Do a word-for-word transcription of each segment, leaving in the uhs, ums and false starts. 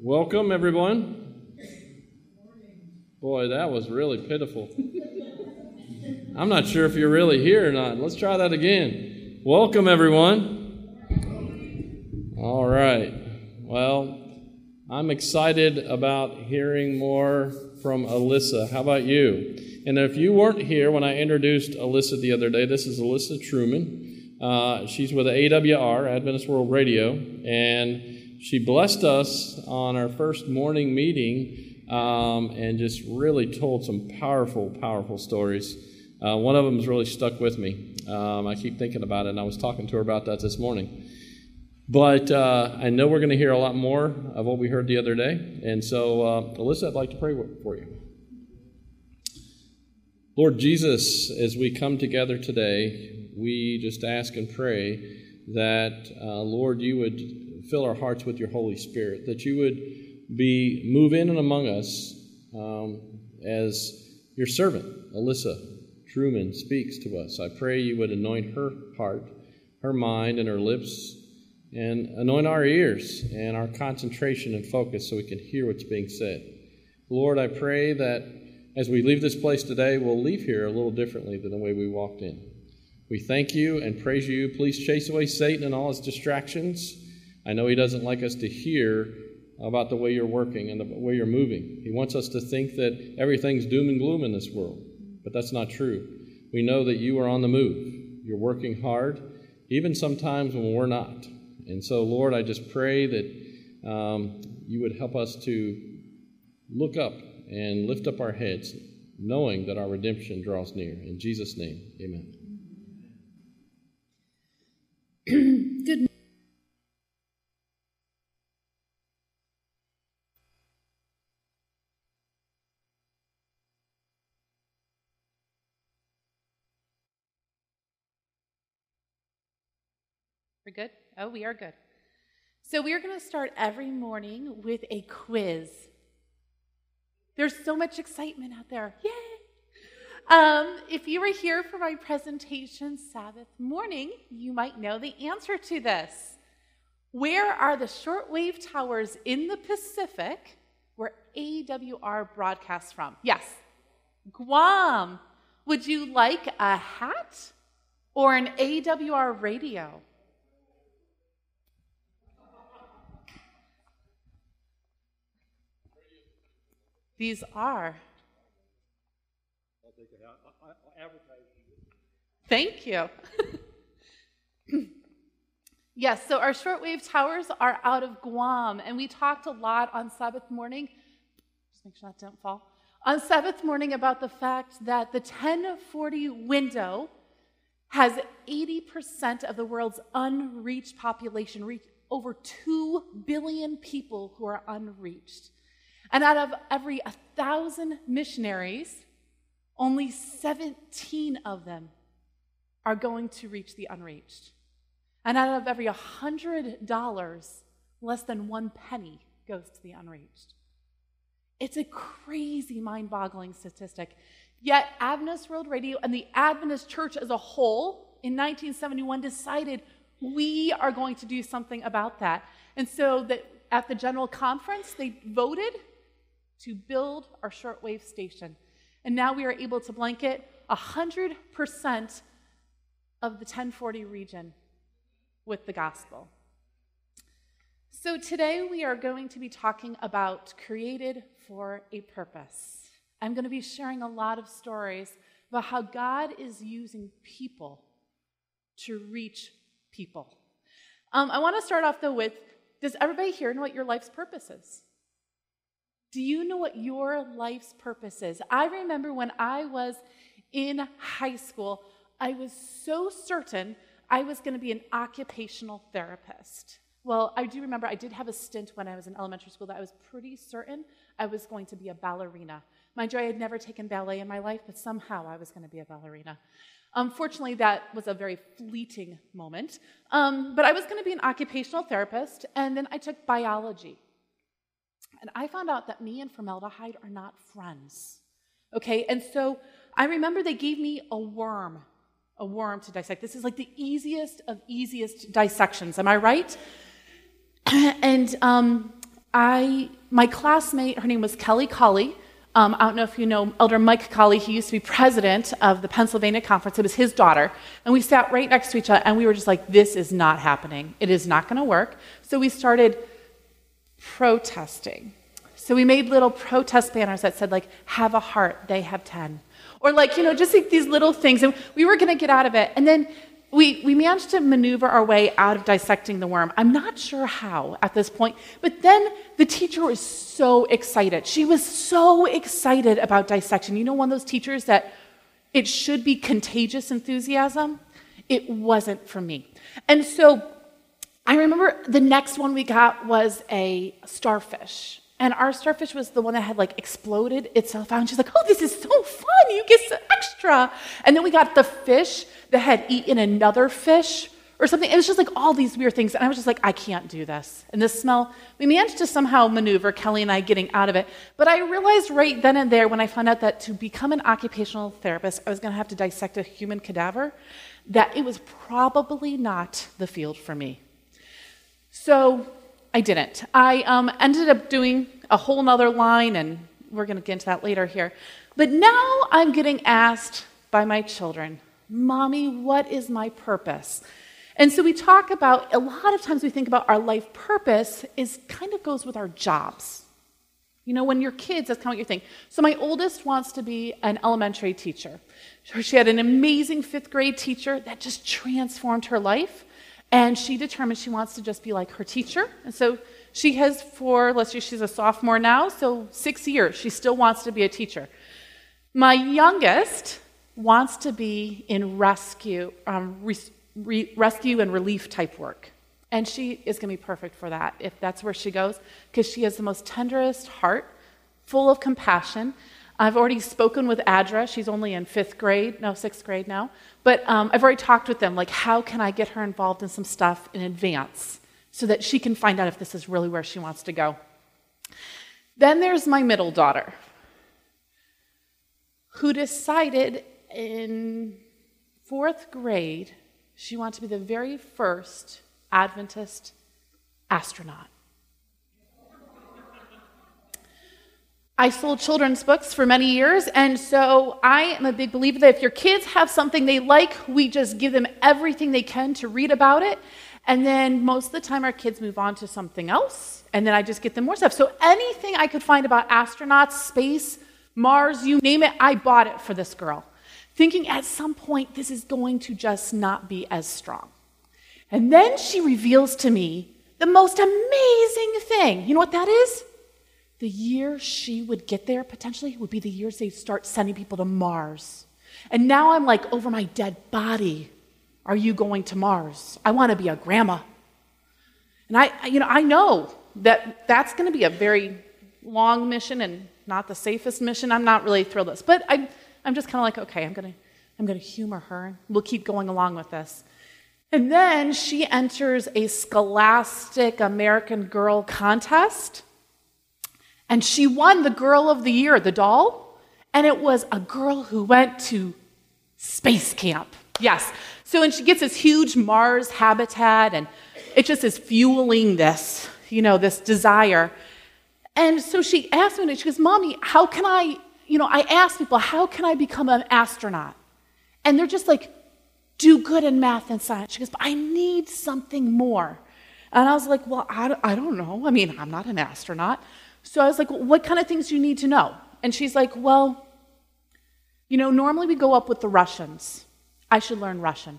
Welcome, everyone. Boy, that was really pitiful. I'm not sure if you're really here or not. Let's try that again. Welcome, everyone. All right. Well, I'm excited about hearing more from Alyssa. How about you? And if you weren't here when I introduced Alyssa the other day, this is Alyssa Truman. Uh, she's with A W R, Adventist World Radio, and she blessed us on our first morning meeting um, and just really told some powerful, powerful stories. Uh, one of them has really stuck with me. Um, I keep thinking about it, and I was talking to her about that this morning. But uh, I know we're going to hear a lot more of what we heard the other day. And so, uh, Alyssa, I'd like to pray for you. Lord Jesus, as we come together today, we just ask and pray that, uh, Lord, you would fill our hearts with your Holy Spirit, that you would be move in and among us um, as your servant, Alyssa Truman, speaks to us. I pray you would anoint her heart, her mind, and her lips, and anoint our ears and our concentration and focus so we can hear what's being said. Lord, I pray that as we leave this place today, we'll leave here a little differently than the way we walked in. We thank you and praise you. Please chase away Satan and all his distractions. I know he doesn't like us to hear about the way you're working and the way you're moving. He wants us to think that everything's doom and gloom in this world, but that's not true. We know that you are on the move. You're working hard, even sometimes when we're not. And so, Lord, I just pray that um, you would help us to look up and lift up our heads, knowing that our redemption draws near. In Jesus' name, amen. Good. We're good? Oh, we are good. So we are going to start every morning with a quiz. There's so much excitement out there. Yay! Um, if you were here for my presentation Sabbath morning, you might know the answer to this. Where are the shortwave towers in the Pacific where A W R broadcasts from? Yes, Guam. Would you like a hat or an A W R radio? These are. I'll take it out. I'll advertise you. Thank you. Yes, so our shortwave towers are out of Guam, and we talked a lot on Sabbath morning. Just make sure that don't fall. On Sabbath morning about the fact that the ten forty window has eighty percent of the world's unreached population, reach over two billion people who are unreached. And out of every one thousand missionaries, only seventeen of them are going to reach the unreached. And out of every one hundred dollars, less than one penny goes to the unreached. It's a crazy, mind-boggling statistic. Yet Adventist World Radio and the Adventist Church as a whole in nineteen seventy-one decided we are going to do something about that. And so that at the General Conference, they voted to build our shortwave station. And now we are able to blanket one hundred percent of the ten forty region with the gospel. So today we are going to be talking about created for a purpose. I'm going to be sharing a lot of stories about how God is using people to reach people. Um, I want to start off though with, does everybody here know what your life's purpose is? Do you know what your life's purpose is? I remember when I was in high school, I was so certain I was going to be an occupational therapist. Well, I do remember I did have a stint when I was in elementary school that I was pretty certain I was going to be a ballerina. Mind you, I had never taken ballet in my life, but somehow I was going to be a ballerina. Unfortunately, that was a very fleeting moment. Um, but I was going to be an occupational therapist, and then I took biology. And I found out that me and formaldehyde are not friends. Okay, and so I remember they gave me a worm, a worm to dissect. This is like the easiest of easiest dissections, am I right? And um, I, my classmate, her name was Kelly Colley. Um, I don't know if you know Elder Mike Colley. He used to be president of the Pennsylvania Conference. It was his daughter. And we sat right next to each other, and we were just like, this is not happening. It is not going to work. So we started protesting. So we made little protest banners that said, like, have a heart, they have ten. Or, like, you know, just like these little things. And we were going to get out of it. And then we, we managed to maneuver our way out of dissecting the worm. I'm not sure how at this point. But then the teacher was so excited. She was so excited about dissection. You know, one of those teachers that it should be contagious enthusiasm? It wasn't for me. And so I remember the next one we got was a starfish. And our starfish was the one that had, like, exploded itself out. And she's like, oh, this is so fun. You get some extra. And then we got the fish that had eaten another fish or something. It was just like all these weird things. And I was just like, I can't do this. And this smell, we managed to somehow maneuver, Kelly and I getting out of it. But I realized right then and there when I found out that to become an occupational therapist, I was going to have to dissect a human cadaver, that it was probably not the field for me. So I didn't. I um, ended up doing a whole nother line, and we're going to get into that later here. But now I'm getting asked by my children, Mommy, what is my purpose? And so we talk about, a lot of times we think about our life purpose is kind of goes with our jobs. You know, when you're kids, that's kind of what you think. So my oldest wants to be an elementary teacher. She had an amazing fifth grade teacher that just transformed her life. And she determined she wants to just be like her teacher. And so she has for, let's see, she's a sophomore now, so six years. She still wants to be a teacher. My youngest wants to be in rescue, um, re, re, rescue and relief type work. And she is going to be perfect for that, if that's where she goes, because she has the most tenderest heart, full of compassion. I've already spoken with Adra. She's only in fifth grade, no, sixth grade now. But um, I've already talked with them, like, how can I get her involved in some stuff in advance so that she can find out if this is really where she wants to go. Then there's my middle daughter, who decided in fourth grade she wanted to be the very first Adventist astronaut. I sold children's books for many years, and so I am a big believer that if your kids have something they like, we just give them everything they can to read about it, and then most of the time our kids move on to something else, and then I just get them more stuff. So anything I could find about astronauts, space, Mars, you name it, I bought it for this girl, thinking at some point this is going to just not be as strong. And then she reveals to me the most amazing thing. You know what that is? The year she would get there, potentially, would be the years they start sending people to Mars. And now I'm like, over my dead body, are you going to Mars? I want to be a grandma. And I, you know, I know that that's going to be a very long mission and not the safest mission. I'm not really thrilled with this. But I'm, I'm just kind of like, okay, I'm going to I'm going to humor her. We'll keep going along with this. And then she enters a Scholastic American Girl contest. And she won the Girl of the Year, the doll, and it was a girl who went to space camp. Yes. So, and she gets this huge Mars habitat, and it just is fueling this, you know, this desire. And so she asked me, she goes, Mommy, how can I, you know, I ask people, how can I become an astronaut? And they're just like, do good in math and science. She goes, but I need something more. And I was like, well, I, I don't know. I mean, I'm not an astronaut. So I was like, well, what kind of things do you need to know? And she's like, well, you know, normally we go up with the Russians. I should learn Russian.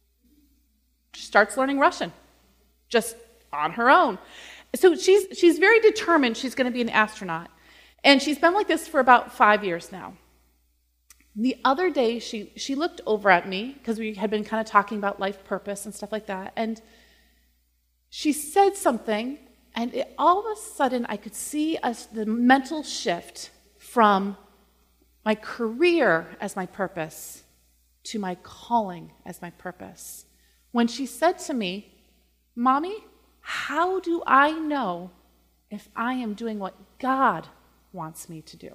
She starts learning Russian, just on her own. So she's she's very determined she's going to be an astronaut. And she's been like this for about five years now. The other day, she, she looked over at me, because we had been kind of talking about life purpose and stuff like that, and she said something. And it, all of a sudden, I could see a, the mental shift from my career as my purpose to my calling as my purpose. When she said to me, Mommy, how do I know if I am doing what God wants me to do?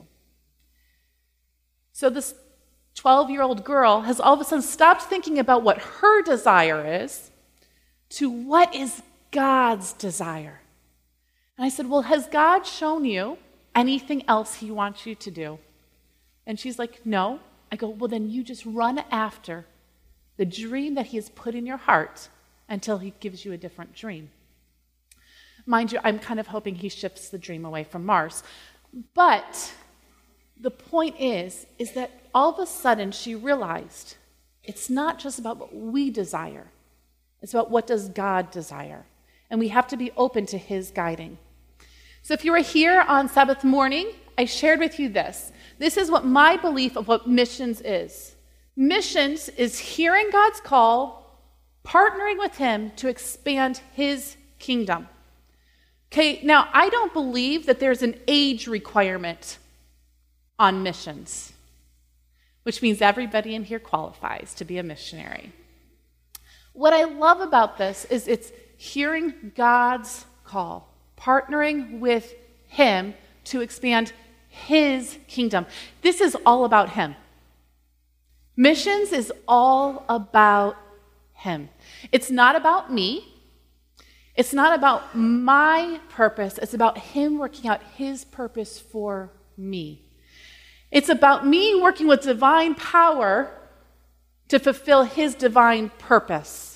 So this twelve-year-old girl has all of a sudden stopped thinking about what her desire is to what is God's desire. And I said, well, has God shown you anything else he wants you to do? And she's like, no. I go, well, then you just run after the dream that he has put in your heart until he gives you a different dream. Mind you, I'm kind of hoping he shifts the dream away from Mars. But the point is, is that all of a sudden she realized it's not just about what we desire. It's about what does God desire. And we have to be open to his guiding. So if you were here on Sabbath morning, I shared with you this. This is what my belief of what missions is. Missions is hearing God's call, partnering with him to expand his kingdom. Okay, now I don't believe that there's an age requirement on missions, which means everybody in here qualifies to be a missionary. What I love about this is it's hearing God's call, partnering with him to expand his kingdom. This is all about him. Missions is all about him. It's not about me. It's not about my purpose. It's about him working out his purpose for me. It's about me working with divine power to fulfill his divine purpose.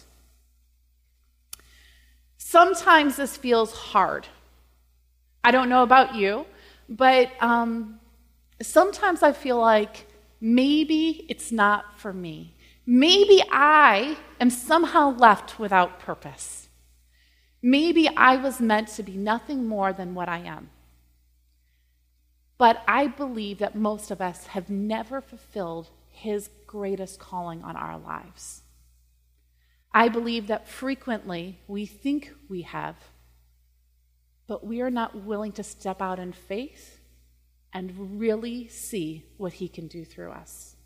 Sometimes this feels hard. I don't know about you, but um, sometimes I feel like maybe it's not for me. Maybe I am somehow left without purpose. Maybe I was meant to be nothing more than what I am. But I believe that most of us have never fulfilled his greatest calling on our lives. I believe that frequently we think we have, but we are not willing to step out in faith and really see what he can do through us.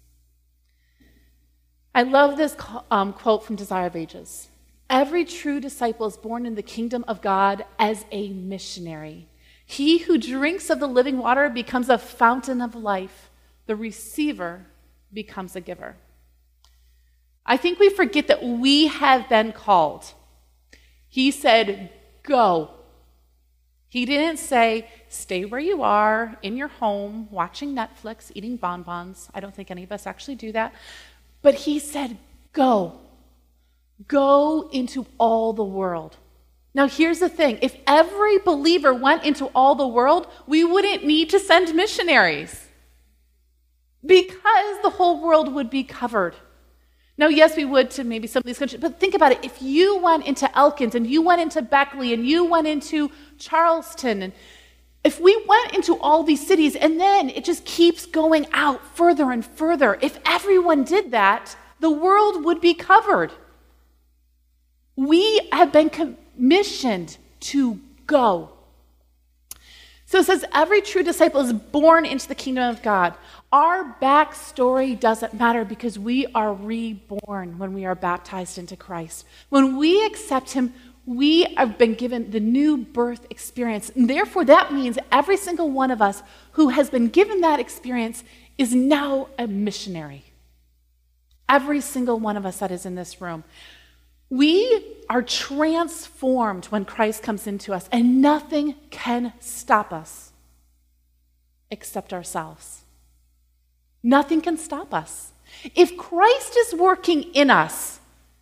I love this um, quote from Desire of Ages. Every true disciple is born in the kingdom of God as a missionary. He who drinks of the living water becomes a fountain of life. The receiver becomes a giver. I think we forget that we have been called. He said, go. He didn't say, stay where you are, in your home, watching Netflix, eating bonbons. I don't think any of us actually do that. But he said, go. Go into all the world. Now, here's the thing. If every believer went into all the world, we wouldn't need to send missionaries because the whole world would be covered. Now, yes, we would to maybe some of these countries, but think about it. If you went into Elkins and you went into Beckley and you went into Charleston, and if we went into all these cities and then it just keeps going out further and further, if everyone did that, the world would be covered. We have been commissioned to go. So it says every true disciple is born into the kingdom of God. Our backstory doesn't matter because we are reborn when we are baptized into Christ. When we accept him, we have been given the new birth experience. And therefore, that means every single one of us who has been given that experience is now a missionary. Every single one of us that is in this room. We are transformed when Christ comes into us, and nothing can stop us except ourselves. Nothing can stop us. If Christ is working in us,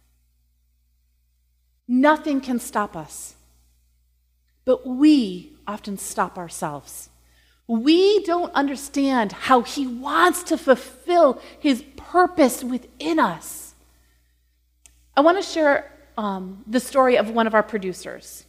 nothing can stop us. But we often stop ourselves. We don't understand how he wants to fulfill his purpose within us. I want to share um, the story of one of our producers.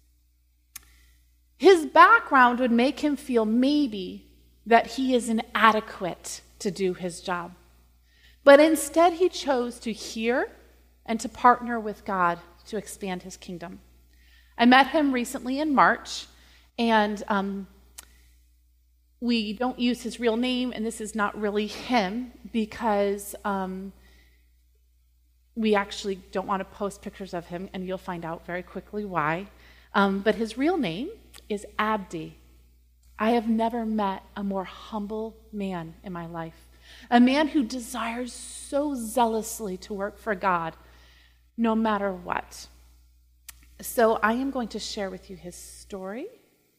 His background would make him feel maybe that he is inadequate to do his job. But instead, he chose to hear and to partner with God to expand his kingdom. I met him recently in March, and um, we don't use his real name, and this is not really him because um, we actually don't want to post pictures of him, and you'll find out very quickly why. Um, but his real name is Abdi. I have never met a more humble man in my life. A man who desires so zealously to work for God, no matter what. So I am going to share with you his story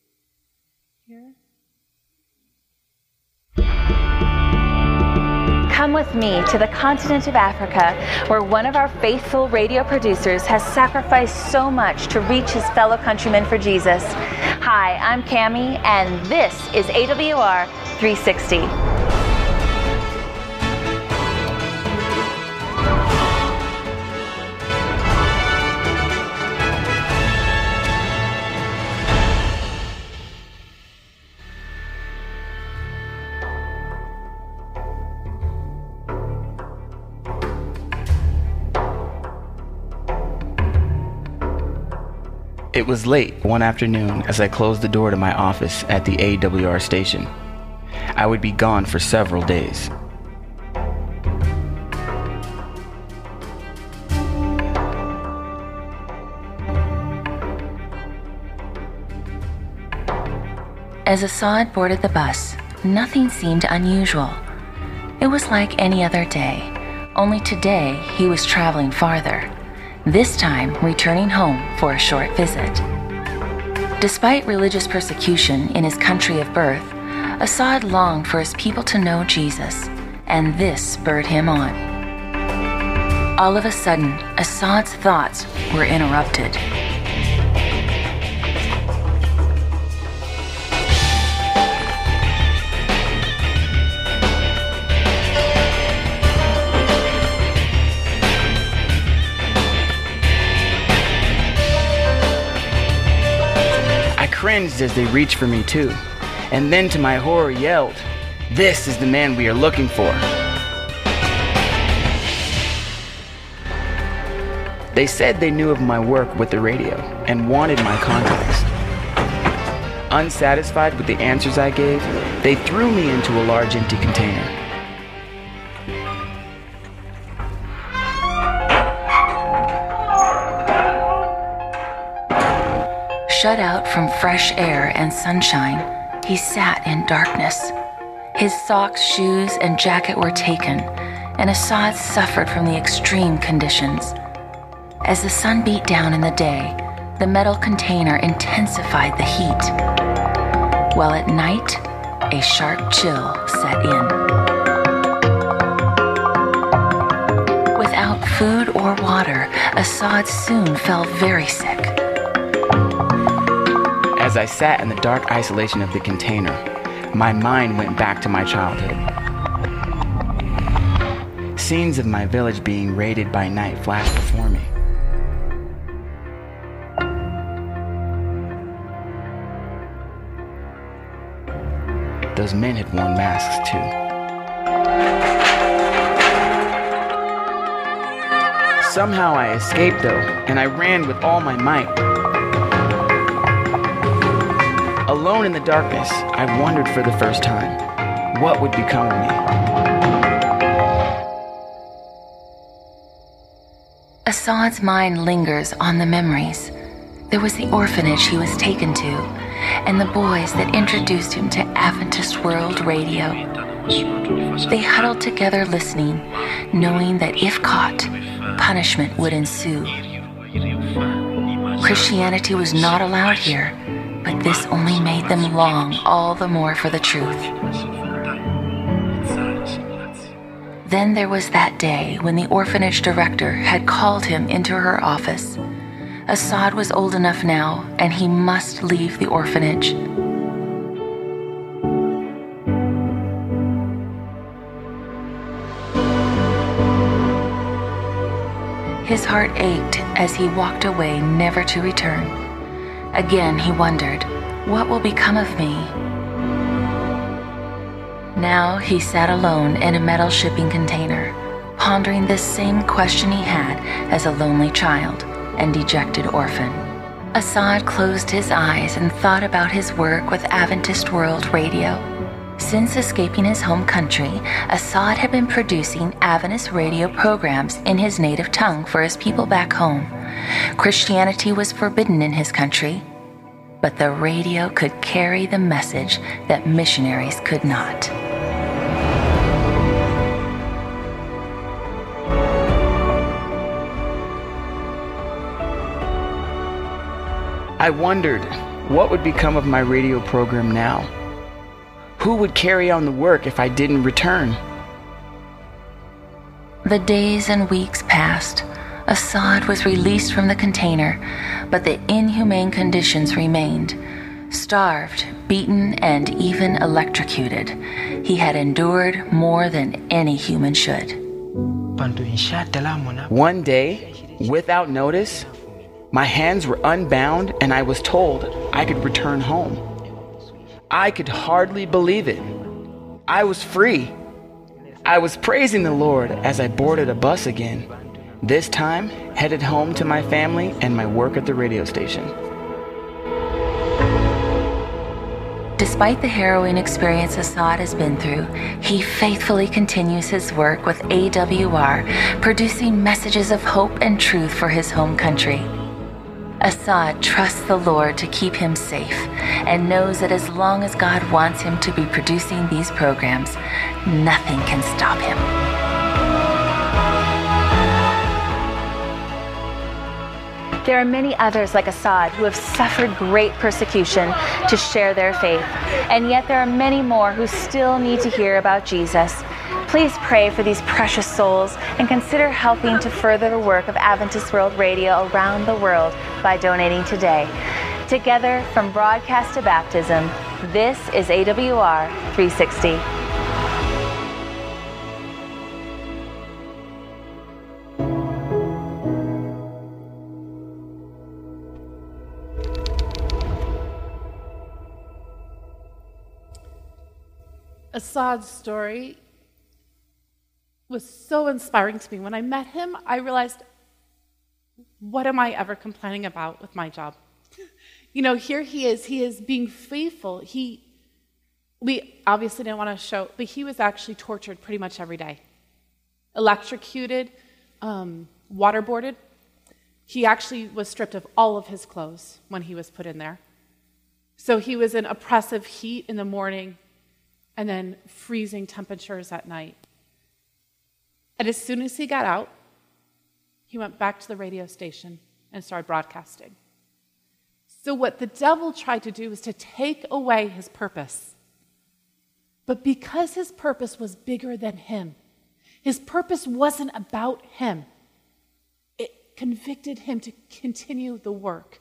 here. Come with me to the continent of Africa, where one of our faithful radio producers has sacrificed so much to reach his fellow countrymen for Jesus. Hi, I'm Cammie, and this is A W R three sixty. It was late one afternoon as I closed the door to my office at the A W R station. I would be gone for several days. As Assad boarded the bus, nothing seemed unusual. It was like any other day, only today he was traveling farther. This time returning home for a short visit. Despite religious persecution in his country of birth, Assad longed for his people to know Jesus, and this spurred him on. All of a sudden, Assad's thoughts were interrupted. Cringed as they reached for me too, and then to my horror yelled, "This is the man we are looking for." They said they knew of my work with the radio and wanted my contacts. Unsatisfied with the answers I gave, they threw me into a large empty container. Shut out from fresh air and sunshine, he sat in darkness. His socks, shoes, and jacket were taken, and Assad suffered from the extreme conditions. As the sun beat down in the day, the metal container intensified the heat, while at night, a sharp chill set in. Without food or water, Assad soon fell very sick. As I sat in the dark isolation of the container, my mind went back to my childhood. Scenes of my village being raided by night flashed before me. Those men had worn masks too. Somehow I escaped though, and I ran with all my might. Alone in the darkness, I wondered for the first time, what would become of me? Assad's mind lingers on the memories. There was the orphanage he was taken to, and the boys that introduced him to Adventist World Radio. They huddled together listening, knowing that if caught, punishment would ensue. Christianity was not allowed here, but this only made them long all the more for the truth. Then there was that day when the orphanage director had called him into her office. Assad was old enough now, and he must leave the orphanage. His heart ached as he walked away, never to return. Again he wondered, what will become of me? Now he sat alone in a metal shipping container, pondering this same question he had as a lonely child and dejected orphan. Assad closed his eyes and thought about his work with Adventist World Radio. Since escaping his home country, Assad had been producing Adventist radio programs in his native tongue for his people back home. Christianity was forbidden in his country, but the radio could carry the message that missionaries could not. I wondered, What would become of my radio program now? Who would carry on the work if I didn't return? The days and weeks passed. Assad was released from the container, but the inhumane conditions remained. Starved, beaten, and even electrocuted, he had endured more than any human should. One day, without notice, my hands were unbound and I was told I could return home. I could hardly believe it. I was free. I was praising the Lord as I boarded a bus again, this time headed home to my family and my work at the radio station. Despite the harrowing experience Assad has been through, he faithfully continues his work with A W R, producing messages of hope and truth for his home country. Assad trusts the Lord to keep him safe and knows that as long as God wants him to be producing these programs, nothing can stop him. There are many others like Assad who have suffered great persecution to share their faith, and yet there are many more who still need to hear about Jesus. Please pray for these precious souls and consider helping to further the work of Adventist World Radio around the world by donating today. Together, from broadcast to baptism, this is A W R three sixty. Assad's story was so inspiring to me. When I met him, I realized, what am I ever complaining about with my job? You know, here he is. He is being faithful. He, we obviously didn't want to show, but he was actually tortured pretty much every day. Electrocuted, um, waterboarded. He actually was stripped of all of his clothes when he was put in there. So he was in oppressive heat in the morning, and then freezing temperatures at night. And as soon as he got out, he went back to the radio station and started broadcasting. So what the devil tried to do was to take away his purpose. But because his purpose was bigger than him, his purpose wasn't about him, it convicted him to continue the work.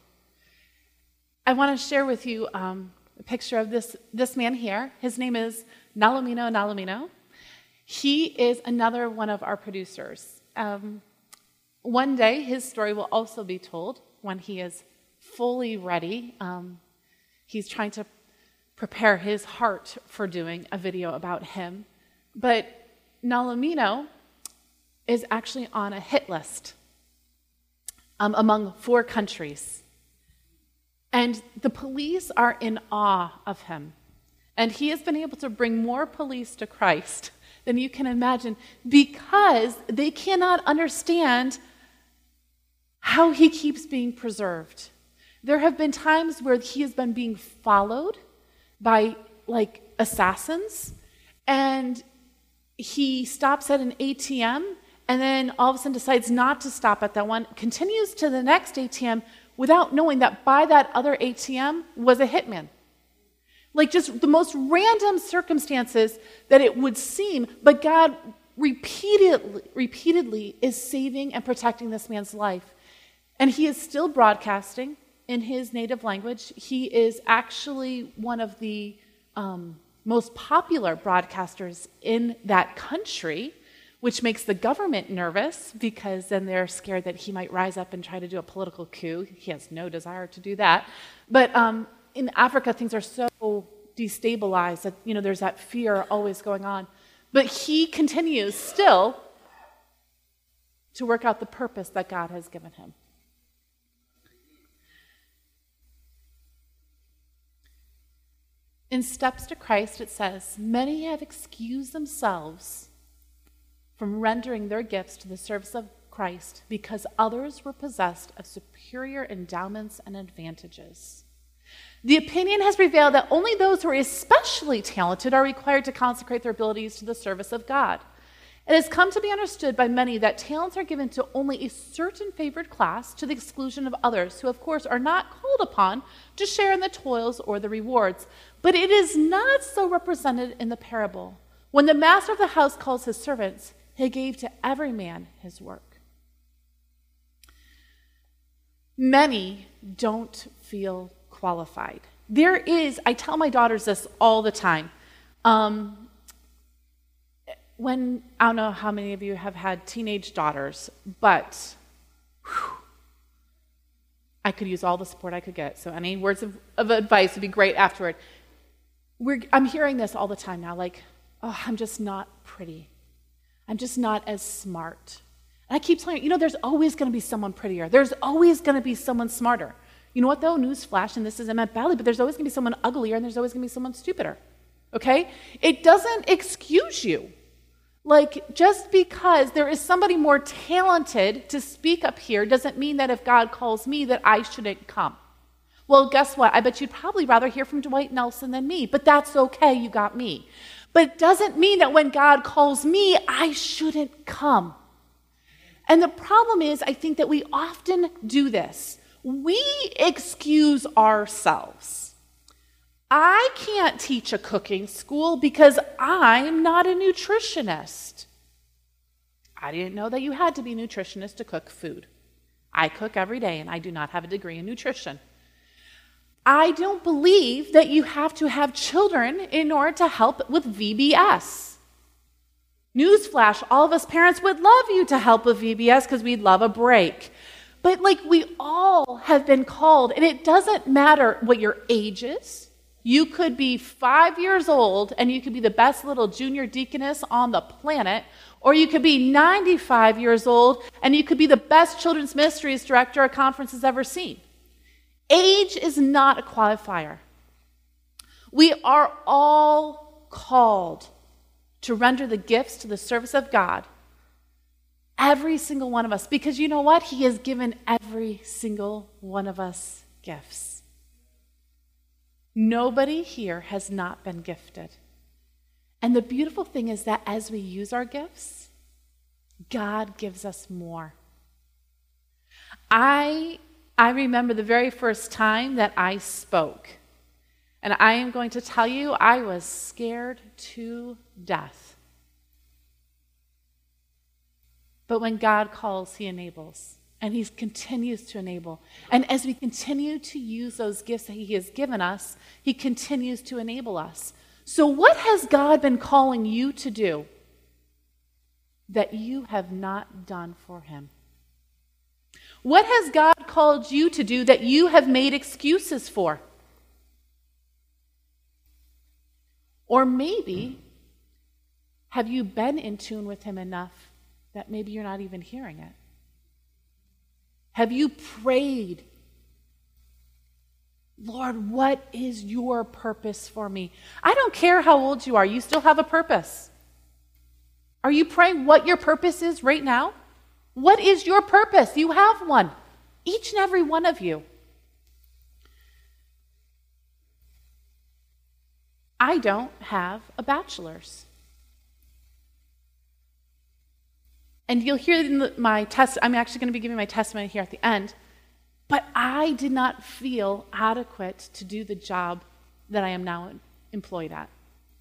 I want to share with you um, a picture of this, this man here. His name is Nalamino Nalamino. He is another one of our producers. Um, one day, his story will also be told when he is fully ready. Um, he's trying to prepare his heart for doing a video about him. But Nalamino is actually on a hit list um, among four countries. And the police are in awe of him. And he has been able to bring more police to Christ than you can imagine because they cannot understand how he keeps being preserved. There have been times where he has been being followed by, like, assassins, and he stops at an A T M and then all of a sudden decides not to stop at that one, continues to the next A T M, without knowing that by that other A T M was a hitman. Like just the most random circumstances that it would seem, but God repeatedly, repeatedly is saving and protecting this man's life. And he is still broadcasting in his native language. He is actually one of the um, most popular broadcasters in that country, which makes the government nervous because then they're scared that he might rise up and try to do a political coup. He has no desire to do that. But um, in Africa, things are so destabilized that, you know, there's that fear always going on. But he continues still to work out the purpose that God has given him. In Steps to Christ, it says, many have excused themselves from rendering their gifts to the service of Christ because others were possessed of superior endowments and advantages. The opinion has prevailed that only those who are especially talented are required to consecrate their abilities to the service of God. It has come to be understood by many that talents are given to only a certain favored class to the exclusion of others, who, of course, are not called upon to share in the toils or the rewards. But it is not so represented in the parable. When the master of the house calls his servants, he gave to every man his work. Many don't feel qualified. There is, I tell my daughters this all the time. Um, when, I don't know how many of you have had teenage daughters, but whew, I could use all the support I could get. So any words of, of advice would be great afterward. We're, I'm hearing this all the time now, like, oh, I'm just not pretty. I'm just not as smart. And I keep telling you, you know, there's always going to be someone prettier. There's always going to be someone smarter. You know what, though? Newsflash, and this isn't meant badly, but there's always going to be someone uglier, and there's always going to be someone stupider. Okay? It doesn't excuse you. Like, just because there is somebody more talented to speak up here doesn't mean that if God calls me that I shouldn't come. Well, guess what? I bet you'd probably rather hear from Dwight Nelson than me, but that's okay, you got me. But it doesn't mean that when God calls me, I shouldn't come. And the problem is, I think that we often do this. We excuse ourselves. I can't teach a cooking school because I'm not a nutritionist. I didn't know that you had to be a nutritionist to cook food. I cook every day, and I do not have a degree in nutrition. I don't believe that you have to have children in order to help with V B S. Newsflash, all of us parents would love you to help with V B S because we'd love a break. But like, we all have been called, and it doesn't matter what your age is. You could be five years old, and you could be the best little junior deaconess on the planet, or you could be ninety-five years old, and you could be the best children's ministries director a conference has ever seen. Age is not a qualifier. We are all called to render the gifts to the service of God. Every single one of us. Because you know what? He has given every single one of us gifts. Nobody here has not been gifted. And the beautiful thing is that as we use our gifts, God gives us more. I, I remember the very first time that I spoke. And I am going to tell you, I was scared to death. But when God calls, he enables. And he continues to enable. And as we continue to use those gifts that he has given us, he continues to enable us. So what has God been calling you to do that you have not done for him? What has God called you to do that you have made excuses for? Or maybe, have you been in tune with him enough that maybe you're not even hearing it? Have you prayed, Lord, what is your purpose for me? I don't care how old you are, you still have a purpose. Are you praying what your purpose is right now? What is your purpose? You have one, each and every one of you. I don't have a bachelor's. And you'll hear in the, my test, I'm actually going to be giving my testimony here at the end, but I did not feel adequate to do the job that I am now employed at.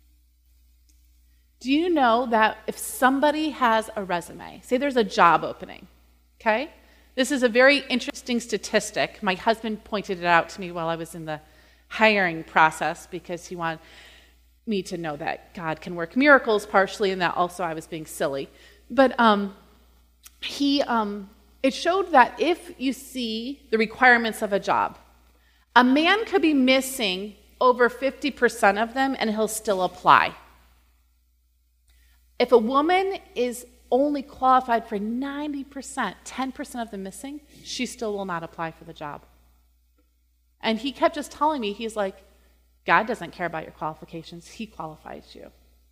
Do you know that if somebody has a resume, say there's a job opening, okay? This is a very interesting statistic. My husband pointed it out to me while I was in the hiring process because he wanted me to know that God can work miracles partially, and that also I was being silly. But um, he, um, it showed that if you see the requirements of a job, a man could be missing over fifty percent of them and he'll still apply. If a woman is only qualified for ninety percent, ten percent of the missing, she still will not apply for the job. And he kept just telling me, he's like, God doesn't care about your qualifications, he qualifies you.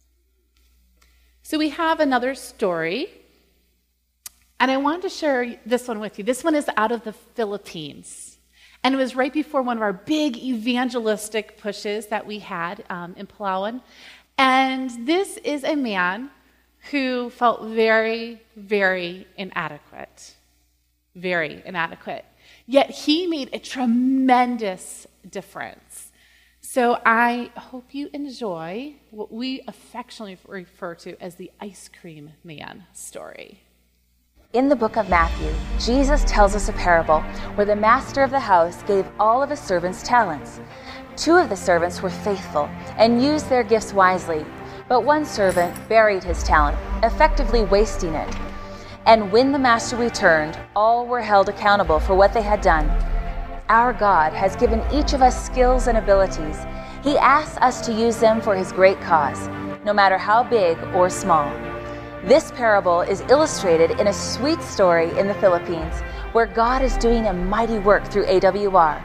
So we have another story, and I wanted to share this one with you. This one is out of the Philippines, and it was right before one of our big evangelistic pushes that we had um, in Palawan. And this is a man who felt very, very inadequate. Very inadequate. Yet he made a tremendous difference. So I hope you enjoy what we affectionately refer to as the ice cream man story. In the book of Matthew, Jesus tells us a parable where the master of the house gave all of his servants talents. Two of the servants were faithful and used their gifts wisely, but one servant buried his talent, effectively wasting it. And when the master returned, all were held accountable for what they had done. Our God has given each of us skills and abilities. He asks us to use them for his great cause, no matter how big or small. This parable is illustrated in a sweet story in the Philippines, where God is doing a mighty work through A W R.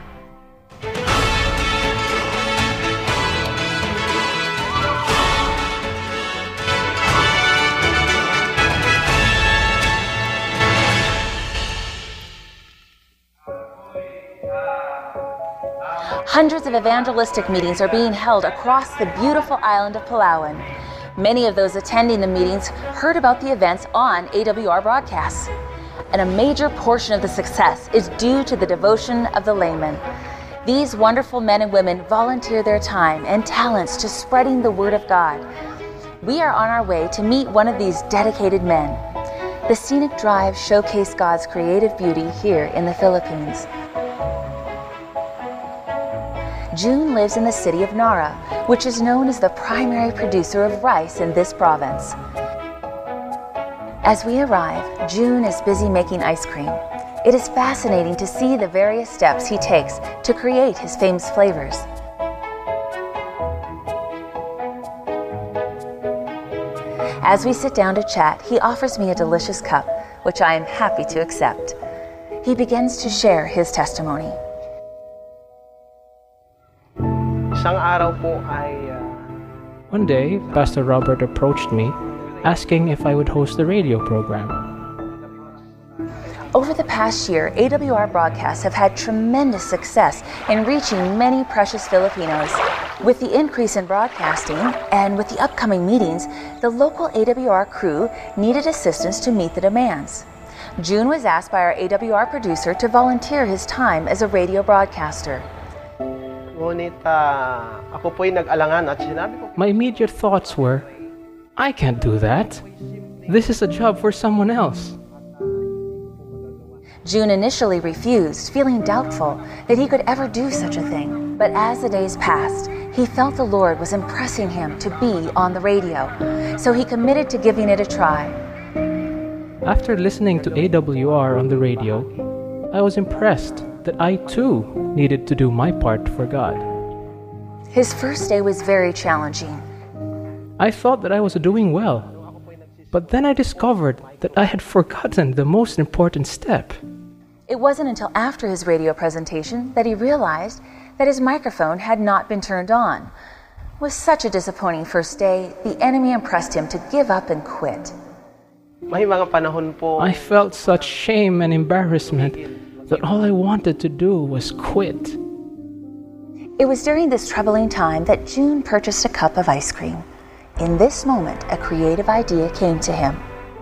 Hundreds of evangelistic meetings are being held across the beautiful island of Palawan. Many of those attending the meetings heard about the events on A W R broadcasts. And a major portion of the success is due to the devotion of the laymen. These wonderful men and women volunteer their time and talents to spreading the word of God. We are on our way to meet one of these dedicated men. The scenic drives showcase God's creative beauty here in the Philippines. June lives in the city of Nara, which is known as the primary producer of rice in this province. As we arrive, June is busy making ice cream. It is fascinating to see the various steps he takes to create his famous flavors. As we sit down to chat, he offers me a delicious cup, which I am happy to accept. He begins to share his testimony. One day, Pastor Robert approached me, asking if I would host the radio program. Over the past year, A W R broadcasts have had tremendous success in reaching many precious Filipinos. With the increase in broadcasting and with the upcoming meetings, the local A W R crew needed assistance to meet the demands. June was asked by our A W R producer to volunteer his time as a radio broadcaster. My immediate thoughts were, I can't do that. This is a job for someone else. June initially refused, feeling doubtful that he could ever do such a thing. But as the days passed, he felt the Lord was impressing him to be on the radio, so he committed to giving it a try. After listening to A W R on the radio, I was impressed that I too needed to do my part for God. His first day was very challenging. I thought that I was doing well, but then I discovered that I had forgotten the most important step. It wasn't until after his radio presentation that he realized that his microphone had not been turned on. With such a disappointing first day, the enemy impressed him to give up and quit. I felt such shame and embarrassment that all I wanted to do was quit. It was during this troubling time that June purchased a cup of ice cream. In this moment, a creative idea came to him.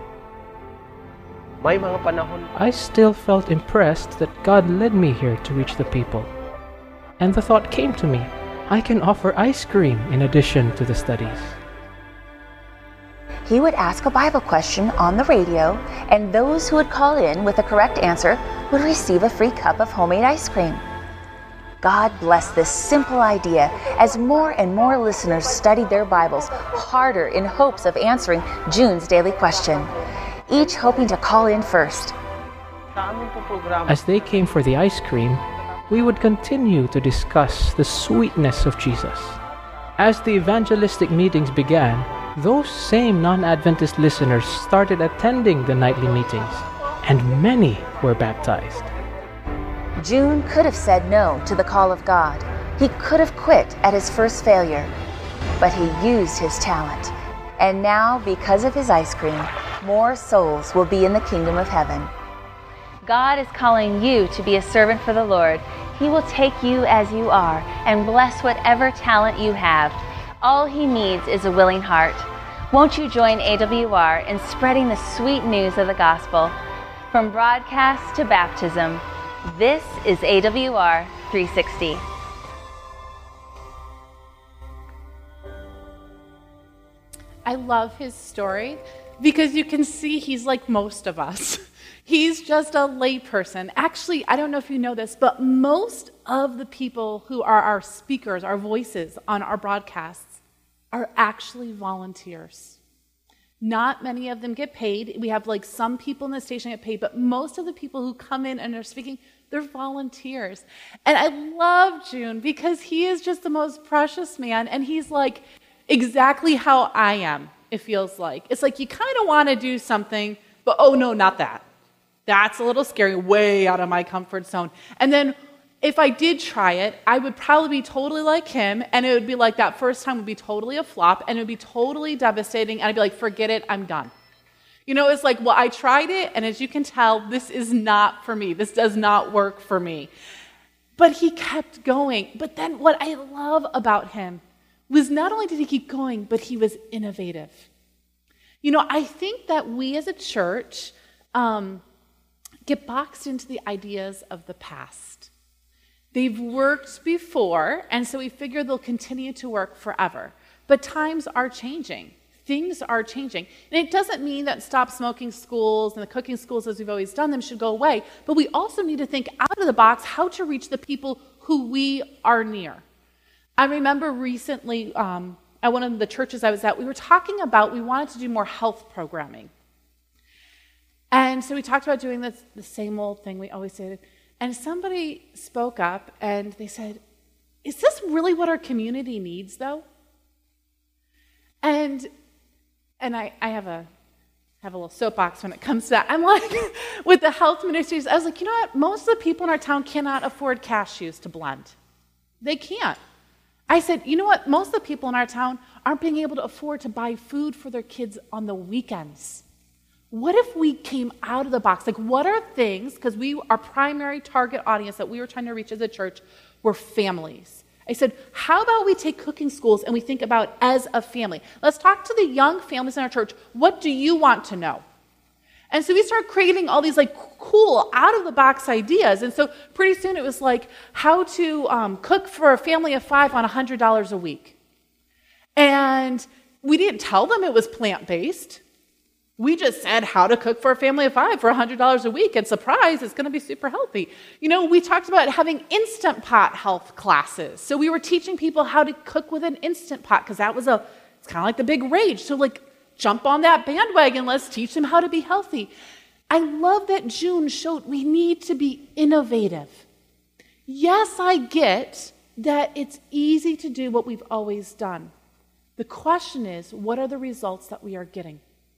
I still felt impressed that God led me here to reach the people. And the thought came to me, I can offer ice cream in addition to the studies. He would ask a Bible question on the radio, and those who would call in with the correct answer would receive a free cup of homemade ice cream. God bless this simple idea as more and more listeners studied their Bibles harder in hopes of answering June's daily question, each hoping to call in first. As they came for the ice cream, we would continue to discuss the sweetness of Jesus. As the evangelistic meetings began, those same non-Adventist listeners started attending the nightly meetings, and many were baptized. June could have said no to the call of God. He could have quit at his first failure, but he used his talent. And now, because of his ice cream, more souls will be in the kingdom of heaven. God is calling you to be a servant for the Lord. He will take you as you are and bless whatever talent you have. All he needs is a willing heart. Won't you join A W R in spreading the sweet news of the gospel? From broadcast to baptism, this is A W R three sixty. I love his story because you can see he's like most of us. He's just a layperson. Actually, I don't know if you know this, but most of the people who are our speakers, our voices on our broadcasts, are actually volunteers. Not many of them get paid. We have like some people in the station get paid, but most of the people who come in and are speaking, they're volunteers. And I love June because he is just the most precious man, and he's like exactly how I am, it feels like. It's like you kind of want to do something, but oh no, not that. That's a little scary, way out of my comfort zone. And then if I did try it, I would probably be totally like him, and it would be like that first time would be totally a flop, and it would be totally devastating, and I'd be like, forget it, I'm done. You know, it's like, well, I tried it, and as you can tell, this is not for me. This does not work for me. But he kept going. But then what I love about him was not only did he keep going, but he was innovative. You know, I think that we as a church um, get boxed into the ideas of the past. They've worked before, and so we figure they'll continue to work forever. But times are changing. Things are changing. And it doesn't mean that stop smoking schools and the cooking schools as we've always done them should go away, but we also need to think out of the box how to reach the people who we are near. I remember recently um, at one of the churches I was at, we were talking about we wanted to do more health programming. And so we talked about doing this, the same old thing we always did. And somebody spoke up and they said, is this really what our community needs, though? And and I, I have a have a little soapbox when it comes to that. I'm like, with the health ministries, I was like, you know what? Most of the people in our town cannot afford cashews to blend. They can't. I said, you know what? Most of the people in our town aren't being able to afford to buy food for their kids on the weekends. What if we came out of the box? Like, what are things, because we, our primary target audience that we were trying to reach as a church were families. I said, how about we take cooking schools and we think about as a family? Let's talk to the young families in our church. What do you want to know? And so we started creating all these like cool out-of-the-box ideas. And so pretty soon it was like how to um, cook for a family of five on one hundred dollars a week. And we didn't tell them it was plant-based. We just said how to cook for a family of five for one hundred dollars a week, and surprise, it's going to be super healthy. You know, we talked about having Instant Pot health classes. So we were teaching people how to cook with an Instant Pot because that was a, it's kind of like the big rage. So like, jump on that bandwagon, let's teach them how to be healthy. I love that June showed we need to be innovative. Yes, I get that it's easy to do what we've always done. The question is, what are the results that we are getting?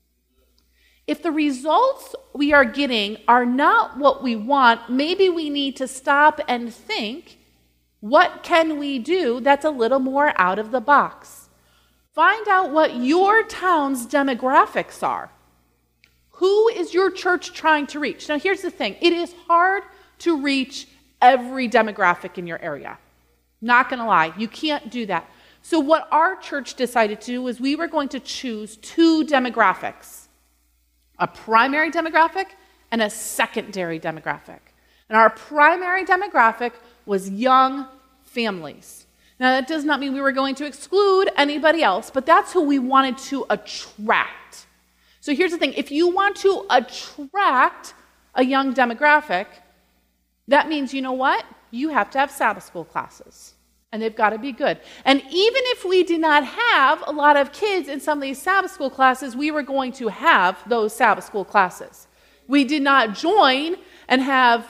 If the results we are getting are not what we want, maybe we need to stop and think, what can we do that's a little more out of the box? Find out what your town's demographics are. Who is your church trying to reach? Now, here's the thing. It is hard to reach every demographic in your area. Not going to lie. You can't do that. So what our church decided to do was we were going to choose two demographics. A primary demographic and a secondary demographic. And our primary demographic was young families. Now, that does not mean we were going to exclude anybody else, but that's who we wanted to attract. So here's the thing. If you want to attract a young demographic, that means, you know what? You have to have Sabbath school classes. And they've got to be good. And even if we did not have a lot of kids in some of these Sabbath school classes, we were going to have those Sabbath school classes. We did not join and have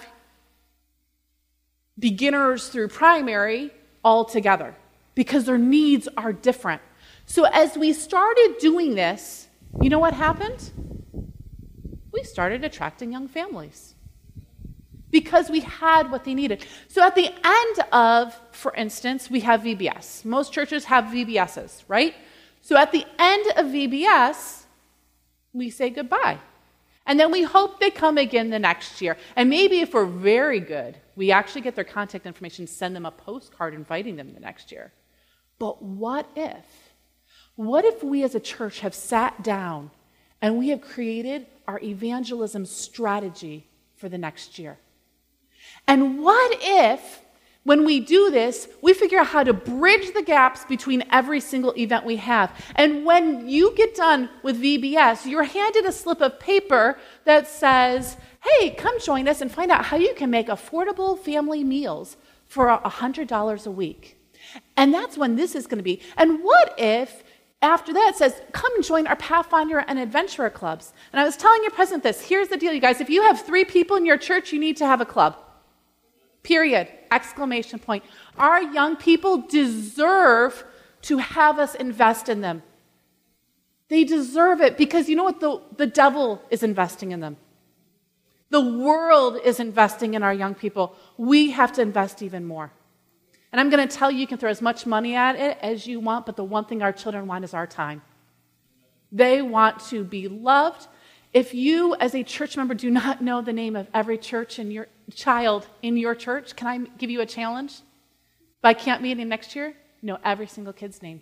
beginners through primary all together because their needs are different. So as we started doing this, you know what happened? We started attracting young families. Because we had what they needed. So at the end of, for instance, we have V B S. Most churches have V B Ss, right? So at the end of V B S, we say goodbye. And then we hope they come again the next year. And maybe if we're very good, we actually get their contact information, send them a postcard inviting them the next year. But what if? What if we as a church have sat down and we have created our evangelism strategy for the next year? And what if, when we do this, we figure out how to bridge the gaps between every single event we have? And when you get done with V B S, you're handed a slip of paper that says, hey, come join us and find out how you can make affordable family meals for one hundred dollars a week. And that's when this is going to be. And what if, after that, it says, come and join our Pathfinder and Adventurer clubs? And I was telling your president this. Here's the deal, you guys. If you have three people in your church, you need to have a club. Period. Exclamation point. Our young people deserve to have us invest in them. They deserve it because you know what? The, the devil is investing in them. The world is investing in our young people. We have to invest even more. And I'm going to tell you, you can throw as much money at it as you want, but the one thing our children want is our time. They want to be loved. If you, as a church member, do not know the name of every church in your child in your church, can I give you a challenge? By camp meeting next year, know every single kid's name.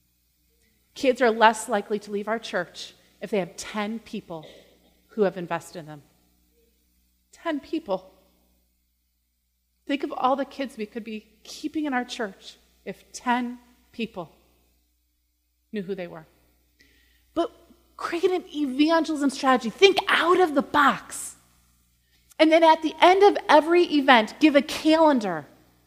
Kids are less likely to leave our church if they have ten people who have invested in them. ten people. Think of all the kids we could be keeping in our church if ten people knew who they were. But create an evangelism strategy. Think out of the box. And then at the end of every event, give a calendar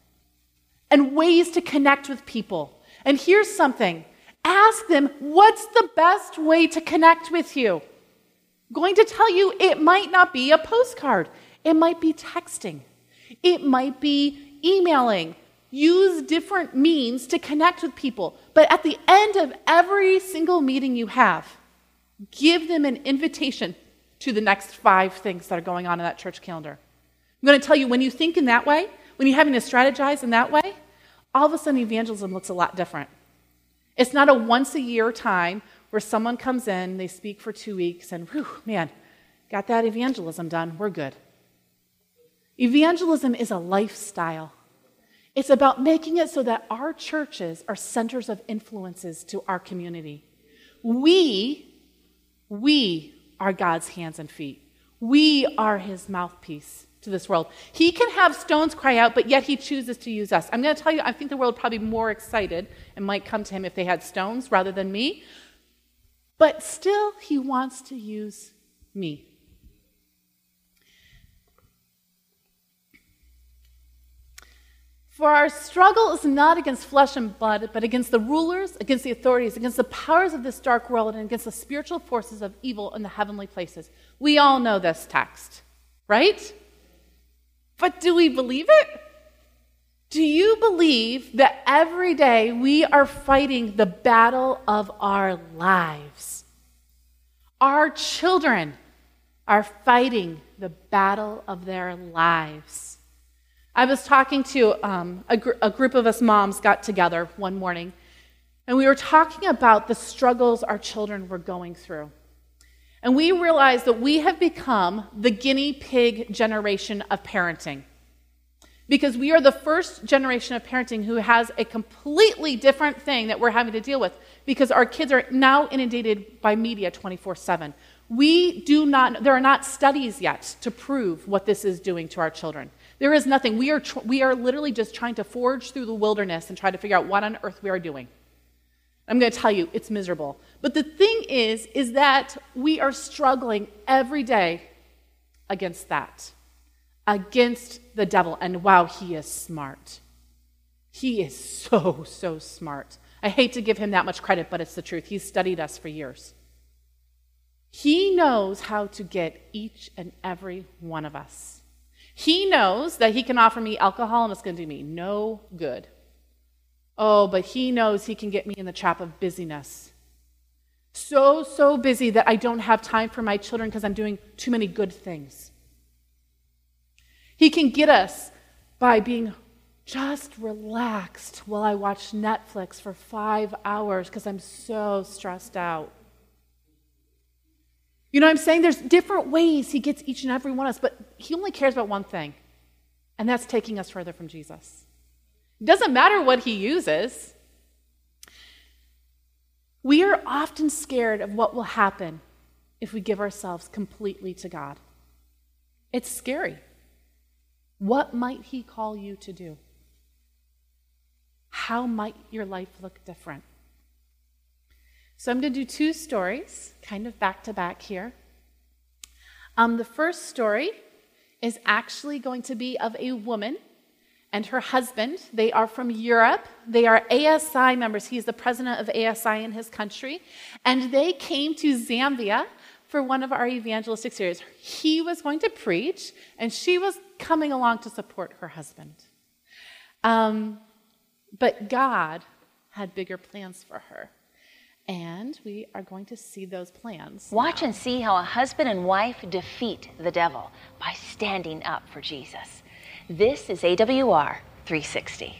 and ways to connect with people. And here's something. Ask them, what's the best way to connect with you? I'm going to tell you, it might not be a postcard. It might be texting. It might be emailing. Use different means to connect with people. But at the end of every single meeting you have, give them an invitation to the next five things that are going on in that church calendar. I'm going to tell you, when you think in that way, when you're having to strategize in that way, all of a sudden evangelism looks a lot different. It's not a once-a-year time where someone comes in, they speak for two weeks, and whew, man, got that evangelism done, we're good. Evangelism is a lifestyle. It's about making it so that our churches are centers of influences to our community. We, we are God's hands and feet. We are his mouthpiece to this world. He can have stones cry out, but yet he chooses to use us. I'm going to tell you, I think the world would probably be more excited and might come to him if they had stones rather than me. But still, he wants to use me. For our struggle is not against flesh and blood, but against the rulers, against the authorities, against the powers of this dark world, and against the spiritual forces of evil in the heavenly places. We all know this text, right? But do we believe it? Do you believe that every day we are fighting the battle of our lives? Our children are fighting the battle of their lives. I was talking to um, a, gr- a group of us moms got together one morning, and we were talking about the struggles our children were going through. And we realized that we have become the guinea pig generation of parenting, because we are the first generation of parenting who has a completely different thing that we're having to deal with, because our kids are now inundated by media twenty-four seven. We do not, there are not studies yet to prove what this is doing to our children. There is nothing. We are tr- we are literally just trying to forge through the wilderness and try to figure out what on earth we are doing. I'm going to tell you, it's miserable. But the thing is, is that we are struggling every day against that, against the devil. And wow, he is smart. He is so, so smart. I hate to give him that much credit, but it's the truth. He's studied us for years. He knows how to get each and every one of us. He knows that he can offer me alcohol and it's going to do me no good. Oh, but he knows he can get me in the trap of busyness. So, so busy that I don't have time for my children because I'm doing too many good things. He can get us by being just relaxed while I watch Netflix for five hours because I'm so stressed out. You know what I'm saying? There's different ways he gets each and every one of us, but he only cares about one thing, and that's taking us further from Jesus. It doesn't matter what he uses. We are often scared of what will happen if we give ourselves completely to God. It's scary. What might He call you to do? How might your life look different? So I'm going to do two stories, kind of back to back here. Um, the first story is actually going to be of a woman and her husband. They are from Europe. They are A S I members. He's the president of A S I in his country. And they came to Zambia for one of our evangelistic series. He was going to preach, and she was coming along to support her husband. Um, but God had bigger plans for her. And we are going to see those plans. Watch and see how a husband and wife defeat the devil by standing up for Jesus. This is A W R three sixty.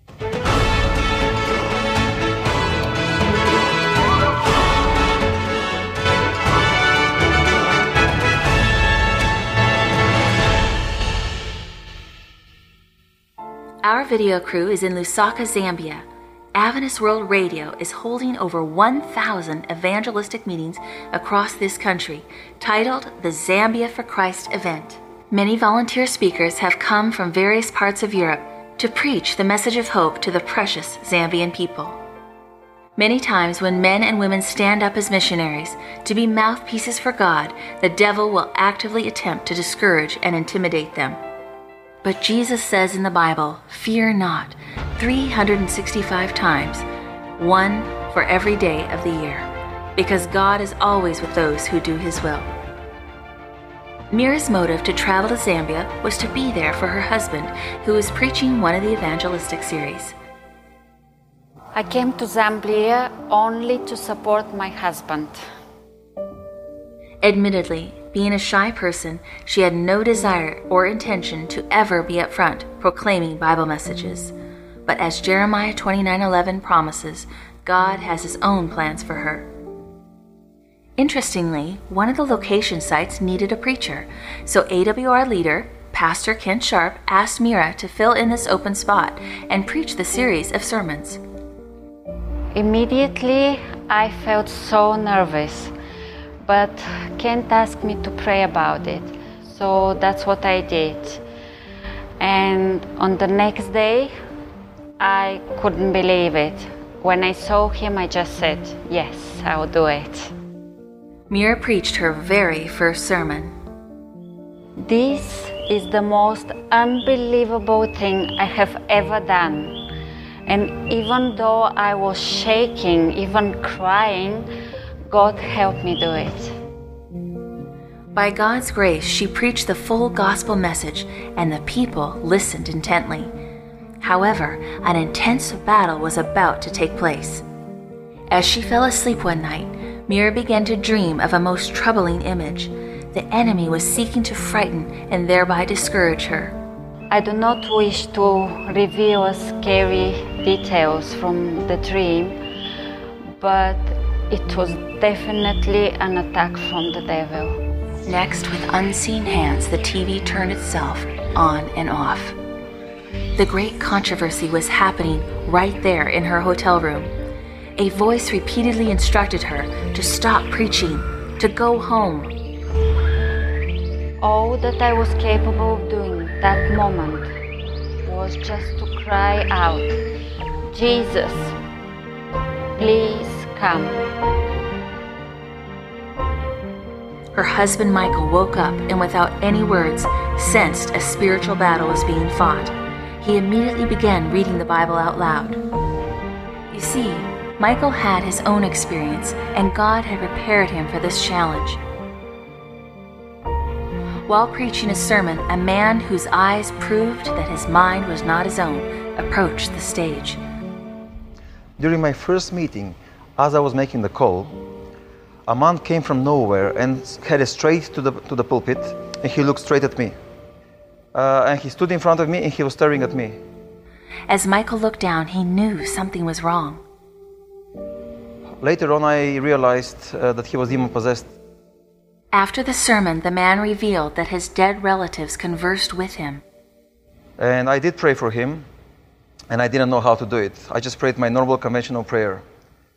Our video crew is in Lusaka, Zambia. Adventist World Radio is holding over one thousand evangelistic meetings across this country, titled the Zambia for Christ event. Many volunteer speakers have come from various parts of Europe to preach the message of hope to the precious Zambian people. Many times when men and women stand up as missionaries to be mouthpieces for God, the devil will actively attempt to discourage and intimidate them. But Jesus says in the Bible, "Fear not," three hundred sixty-five times, one for every day of the year, because God is always with those who do His will. Mira's motive to travel to Zambia was to be there for her husband, who is preaching one of the evangelistic series. I came to Zambia only to support my husband. Admittedly, being a shy person, she had no desire or intention to ever be up front proclaiming Bible messages. But as Jeremiah twenty-nine eleven promises, God has His own plans for her. Interestingly, one of the location sites needed a preacher, so A W R leader, Pastor Kent Sharp, asked Mira to fill in this open spot and preach the series of sermons. Immediately, I felt so nervous, but Kent asked me to pray about it, so that's what I did. And on the next day, I couldn't believe it. When I saw him, I just said, yes, I'll do it. Mira preached her very first sermon. This is the most unbelievable thing I have ever done. And even though I was shaking, even crying, God helped me do it. By God's grace, she preached the full gospel message, and the people listened intently. However, an intense battle was about to take place. As she fell asleep one night, Mira began to dream of a most troubling image. The enemy was seeking to frighten and thereby discourage her. I do not wish to reveal scary details from the dream, but it was definitely an attack from the devil. Next, with unseen hands, the T V turned itself on and off. The great controversy was happening right there in her hotel room. A voice repeatedly instructed her to stop preaching, to go home. All that I was capable of doing that moment was just to cry out, Jesus, please come. Her husband Michael woke up and without any words sensed a spiritual battle was being fought. He immediately began reading the Bible out loud. You see, Michael had his own experience, and God had prepared him for this challenge. While preaching a sermon, a man whose eyes proved that his mind was not his own approached the stage. During my first meeting, as I was making the call, a man came from nowhere and headed straight to the, to the pulpit, and he looked straight at me. Uh, and he stood in front of me and he was staring at me. As Michael looked down, he knew something was wrong. Later on, I realized uh, that he was demon-possessed. After the sermon, the man revealed that his dead relatives conversed with him. And I did pray for him, and I didn't know how to do it. I just prayed my normal conventional prayer.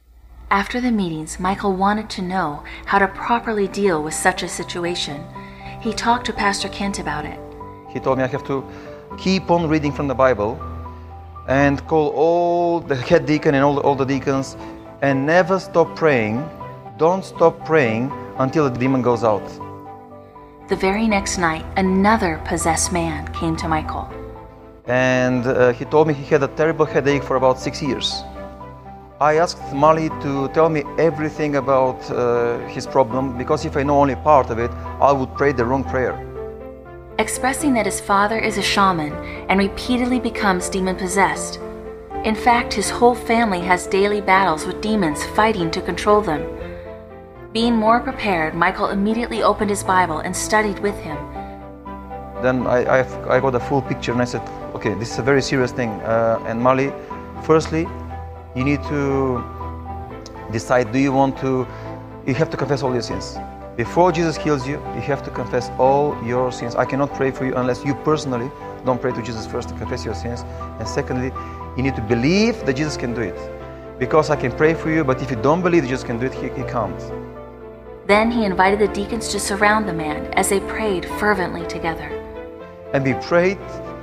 After the meetings, Michael wanted to know how to properly deal with such a situation. He talked to Pastor Kent about it. He told me I have to keep on reading from the Bible and call all the head deacon and all the, all the deacons and never stop praying. Don't stop praying until the demon goes out. The very next night, another possessed man came to Michael. And uh, he told me he had a terrible headache for about six years. I asked Mali to tell me everything about uh, his problem, because if I know only part of it, I would pray the wrong prayer. Expressing that his father is a shaman and repeatedly becomes demon-possessed. In fact, his whole family has daily battles with demons fighting to control them. Being more prepared, Michael immediately opened his Bible and studied with him. Then I, I, I got a full picture and I said, okay, this is a very serious thing. Uh, and Mali, firstly, you need to decide, do you want to, you have to confess all your sins. Before Jesus heals you, you have to confess all your sins. I cannot pray for you unless you personally don't pray to Jesus first to confess your sins. And secondly, you need to believe that Jesus can do it. Because I can pray for you, but if you don't believe that Jesus can do it, he, he can't. Then he invited the deacons to surround the man as they prayed fervently together. And we prayed.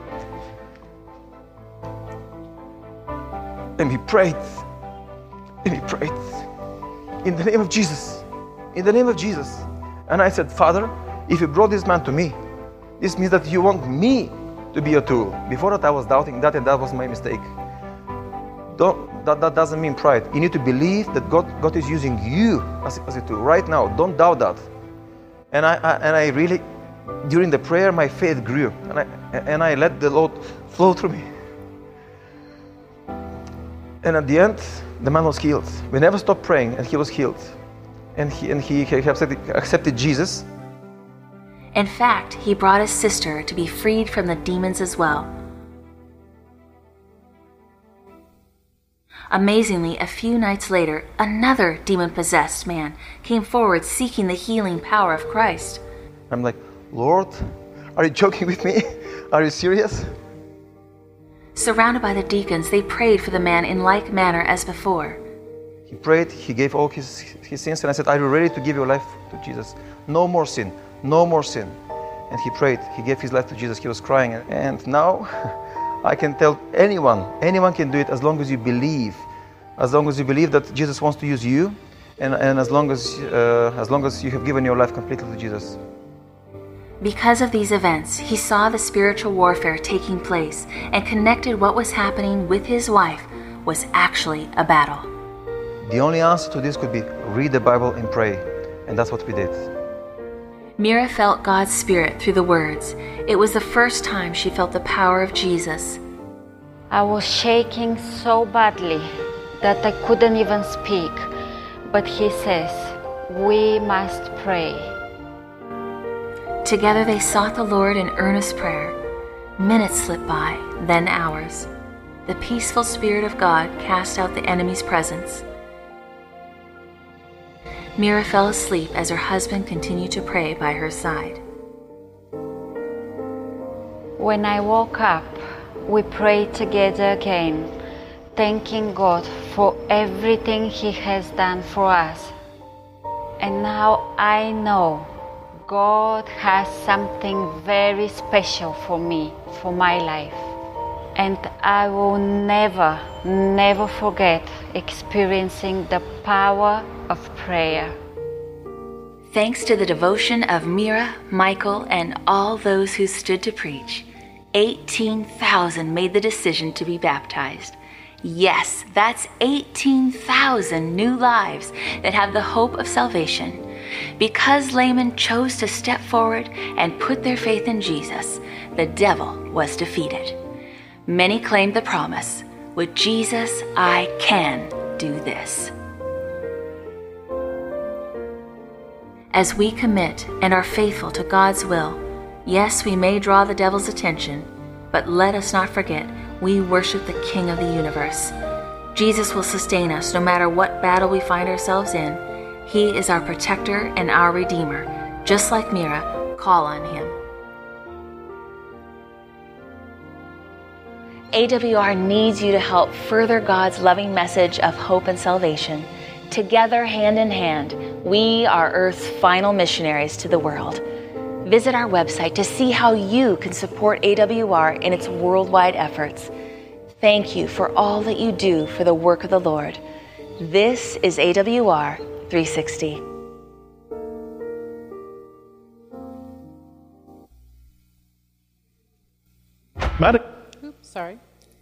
And we prayed. And we prayed. In the name of Jesus. In the name of Jesus. And I said, Father, if you brought this man to me, this means that you want me to be a tool. Before that I was doubting that, and that was my mistake. Don't, that, that doesn't mean pride. You need to believe that God, God is using you as, as a tool right now. Don't doubt that. And I, I, and I really, during the prayer, my faith grew. And I, and I let the Lord flow through me. And at the end, the man was healed. We never stopped praying, and he was healed. And he, and he accepted, accepted Jesus. In fact, he brought his sister to be freed from the demons as well. Amazingly, a few nights later, another demon-possessed man came forward seeking the healing power of Christ. I'm like, Lord, are you joking with me? Are you serious? Surrounded by the deacons, they prayed for the man in like manner as before. He prayed, he gave all his, his sins, and I said, are you ready to give your life to Jesus? No more sin, no more sin. And he prayed, he gave his life to Jesus, he was crying. And now, I can tell anyone, anyone can do it as long as you believe. As long as you believe that Jesus wants to use you, and, and as long as, uh, as long as you have given your life completely to Jesus. Because of these events, he saw the spiritual warfare taking place and connected what was happening with his wife was actually a battle. The only answer to this could be read the Bible and pray, and that's what we did. Mira felt God's Spirit through the words. It was the first time she felt the power of Jesus. I was shaking so badly that I couldn't even speak, but he says, we must pray. Together they sought the Lord in earnest prayer. Minutes slipped by, then hours. The peaceful Spirit of God cast out the enemy's presence. Mira fell asleep as her husband continued to pray by her side. When I woke up, we prayed together again, thanking God for everything He has done for us. And now I know God has something very special for me, for my life. And I will never, never forget experiencing the power of prayer. Thanks to the devotion of Mira, Michael, and all those who stood to preach, eighteen thousand made the decision to be baptized. Yes, that's eighteen thousand new lives that have the hope of salvation. Because laymen chose to step forward and put their faith in Jesus, the devil was defeated. Many claimed the promise, with Jesus, I can do this. As we commit and are faithful to God's will, yes, we may draw the devil's attention, but let us not forget we worship the King of the universe. Jesus will sustain us no matter what battle we find ourselves in. He is our protector and our redeemer. Just like Mira, call on him. A W R needs you to help further God's loving message of hope and salvation. Together, hand in hand, we are Earth's final missionaries to the world. Visit our website to see how you can support A W R in its worldwide efforts. Thank you for all that you do for the work of the Lord. This is A W R three sixty. Oops, sorry.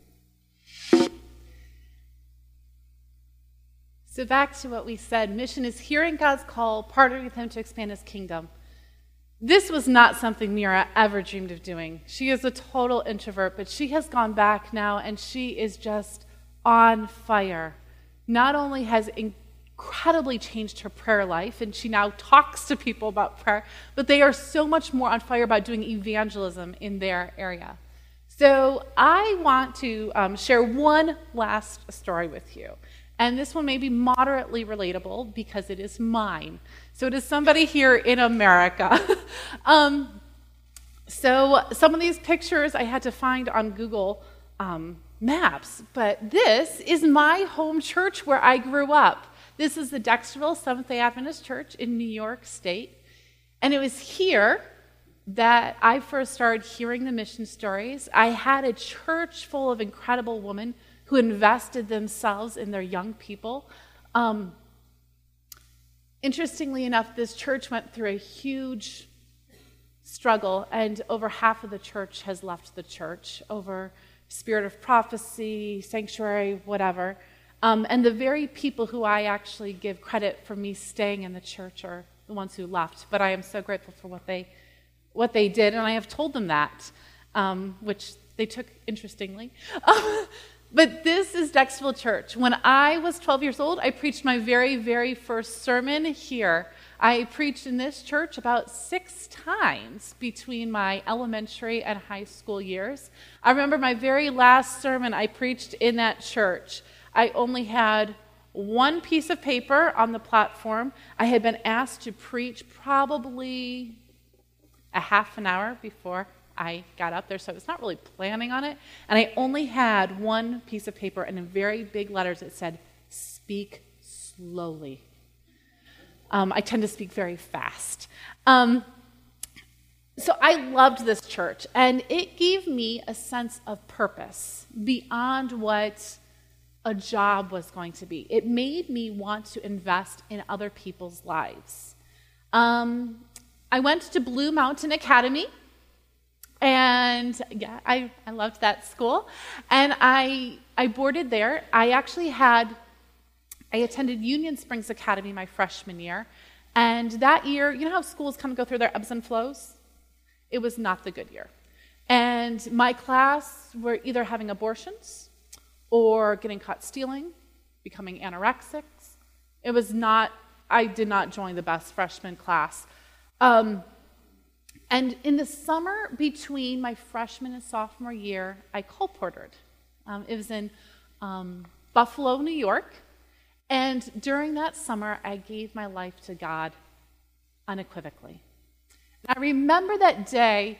So back to what we said, mission is hearing God's call, partnering with Him to expand His kingdom. This was not something Mira ever dreamed of doing. She is a total introvert, but she has gone back now and she is just on fire. Not only has incredibly changed her prayer life, and she now talks to people about prayer, but they are so much more on fire about doing evangelism in their area. So I want to um, share one last story with you. And this one may be moderately relatable because it is mine. So it is somebody here in America. um, so some of these pictures I had to find on Google um, Maps. But this is my home church where I grew up. This is the Dexterville Seventh-day Adventist Church in New York State. And it was here that I first started hearing the mission stories. I had a church full of incredible women who invested themselves in their young people. Um, interestingly enough, this church went through a huge struggle, and over half of the church has left the church over spirit of prophecy, sanctuary, whatever. Um, and the very people who I actually give credit for me staying in the church are the ones who left. But I am so grateful for what they what they did, and I have told them that, um, which they took interestingly. But this is Dexterville Church. When I was twelve years old, I preached my very, very first sermon here. I preached in this church about six times between my elementary and high school years. I remember my very last sermon I preached in that church. I only had one piece of paper on the platform. I had been asked to preach probably a half an hour before I got up there, so I was not really planning on it. And I only had one piece of paper, and in very big letters it said, "Speak slowly." Um, I tend to speak very fast. Um, so I loved this church, and it gave me a sense of purpose beyond what a job was going to be. It made me want to invest in other people's lives. Um, I went to Blue Mountain Academy. And yeah, I, I loved that school. And I I boarded there. I actually had, I attended Union Springs Academy my freshman year. And that year, you know how schools kind of go through their ebbs and flows? It was not the good year. And my class were either having abortions or getting caught stealing, becoming anorexics. It was not, I did not join the best freshman class. Um, And in the summer between my freshman and sophomore year, I colportered. Um, it was in um, Buffalo, New York. And during that summer, I gave my life to God unequivocally. And I remember that day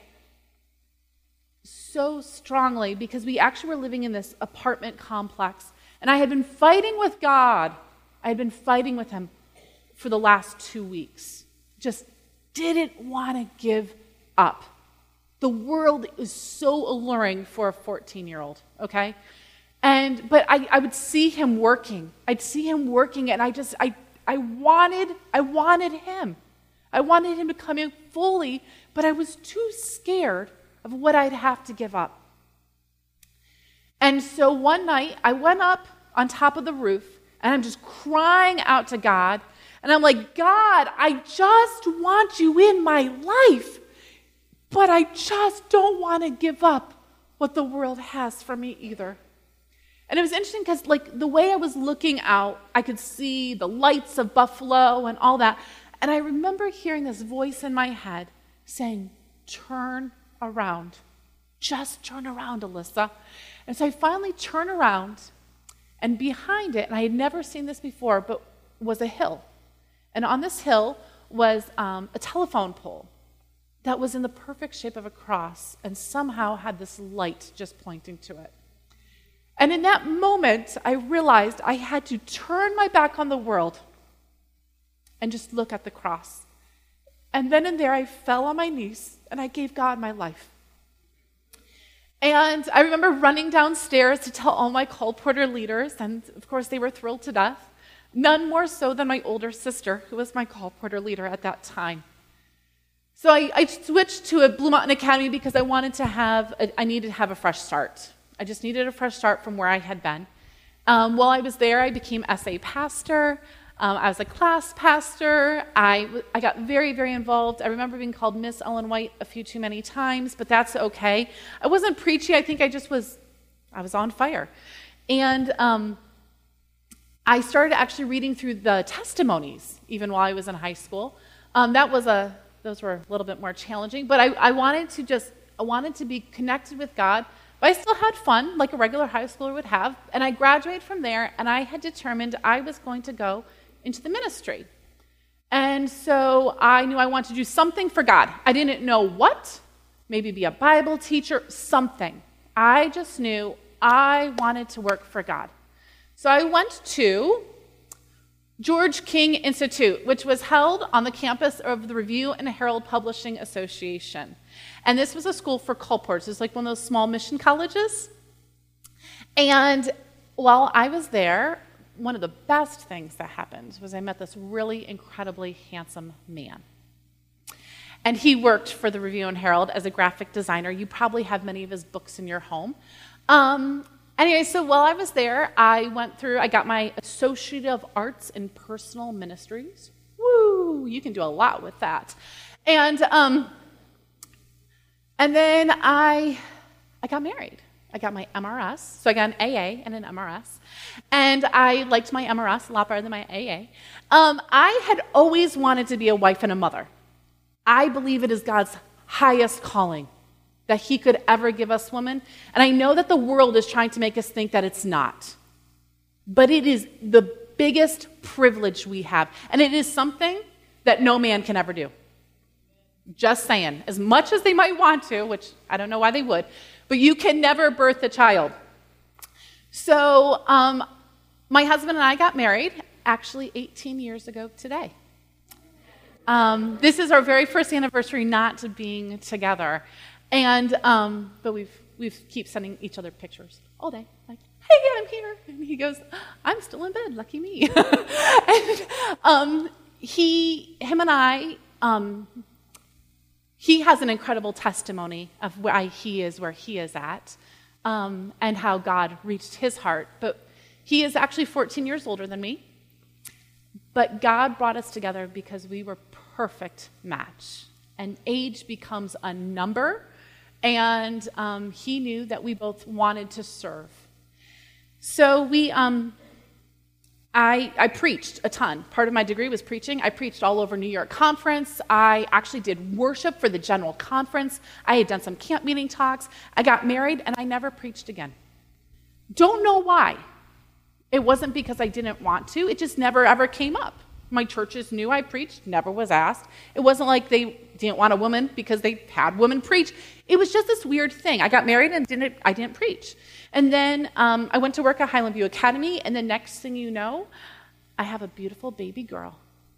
so strongly because we actually were living in this apartment complex. And I had been fighting with God. I had been fighting with Him for the last two weeks. Just didn't want to give up. The world is so alluring for a fourteen-year-old, okay? And but I, I would see him working. I'd see him working, and I just I I wanted I wanted him. I wanted him to come in fully, but I was too scared of what I'd have to give up. And so one night I went up on top of the roof, and I'm just crying out to God, and I'm like, God, I just want you in my life. But I just don't want to give up what the world has for me either. And it was interesting because, like, the way I was looking out, I could see the lights of Buffalo and all that. And I remember hearing this voice in my head saying, turn around. Just turn around, Alyssa. And so I finally turned around, and behind it, and I had never seen this before, but was a hill. And on this hill was um, a telephone pole that was in the perfect shape of a cross and somehow had this light just pointing to it. And in that moment, I realized I had to turn my back on the world and just look at the cross. And then and there, I fell on my knees and I gave God my life. And I remember running downstairs to tell all my call porter leaders, and of course they were thrilled to death. None more so than my older sister, who was my call porter leader at that time. So I, I switched to a Blue Mountain Academy because I wanted to have, a, I needed to have a fresh start. I just needed a fresh start from where I had been. Um, while I was there, I became S A pastor. Um, I was a class pastor. I, I got very, very involved. I remember being called Miss Ellen White a few too many times, but that's okay. I wasn't preachy. I think I just was, I was on fire. And um, I started actually reading through the testimonies, even while I was in high school. Um, that was a, those were a little bit more challenging, but I, I wanted to just, I wanted to be connected with God, but I still had fun, like a regular high schooler would have. And I graduated from there, and I had determined I was going to go into the ministry. And so I knew I wanted to do something for God. I didn't know what, maybe be a Bible teacher, something. I just knew I wanted to work for God. So I went to George King Institute, which was held on the campus of the Review and Herald Publishing Association. And this was a school for colporteurs. It's like one of those small mission colleges. And while I was there, one of the best things that happened was I met this really incredibly handsome man. And he worked for the Review and Herald as a graphic designer. You probably have many of his books in your home. Um, anyway, so while I was there, I went through, I got my Associate of Arts in Personal Ministries. Woo, you can do a lot with that. And um, and then I I got married. I got my M R S, so I got an A A and an M R S, and I liked my M R S a lot better than my A A. Um, I had always wanted to be a wife and a mother. I believe it is God's highest calling that he could ever give us women, and I know that the world is trying to make us think that it's not, but it is the biggest privilege we have, and it is something that no man can ever do. Just saying, as much as they might want to, which I don't know why they would, but you can never birth a child. So um, my husband and I got married actually eighteen years ago today. Um, this is our very first anniversary not being together. And um, but we've we've keep sending each other pictures all day. Like, hey, I'm here. And he goes, I'm still in bed, lucky me. and um, he, him and I, um, he has an incredible testimony of why he is where he is at, um, and how God reached his heart. But he is actually fourteen years older than me. But God brought us together because we were perfect match. And age becomes a number. And um, he knew that we both wanted to serve. So we, um, I, I preached a ton. Part of my degree was preaching. I preached all over New York Conference. I actually did worship for the General Conference. I had done some camp meeting talks. I got married, and I never preached again. Don't know why. It wasn't because I didn't want to. It just never, ever came up. My churches knew I preached, never was asked. It wasn't like they didn't want a woman because they had women preach. It was just this weird thing. I got married and didn't, I didn't preach. And then um, I went to work at Highland View Academy, and the next thing you know, I have a beautiful baby girl.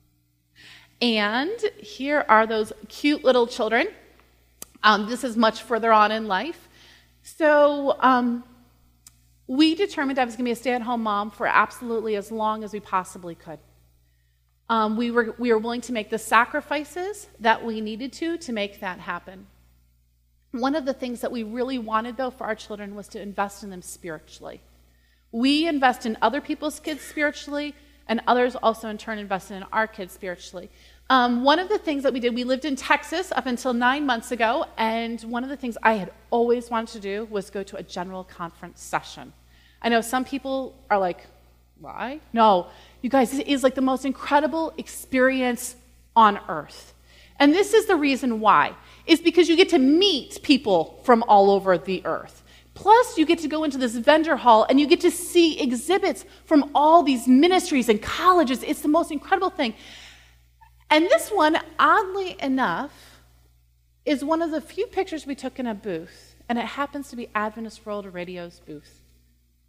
And here are those cute little children. Um, this is much further on in life. So um, we determined I was going to be a stay-at-home mom for absolutely as long as we possibly could. Um, we were we were willing to make the sacrifices that we needed to to make that happen. One of the things that we really wanted, though, for our children was to invest in them spiritually. We invest in other people's kids spiritually, and others also, in turn, invest in our kids spiritually. Um, one of the things that we did, we lived in Texas up until nine months ago, and one of the things I had always wanted to do was go to a general conference session. I know some people are like, why? No, you guys, it is like the most incredible experience on earth. And this is the reason why. It's because you get to meet people from all over the earth. Plus, you get to go into this vendor hall and you get to see exhibits from all these ministries and colleges. It's the most incredible thing. And this one, oddly enough, is one of the few pictures we took in a booth, and it happens to be Adventist World Radio's booth.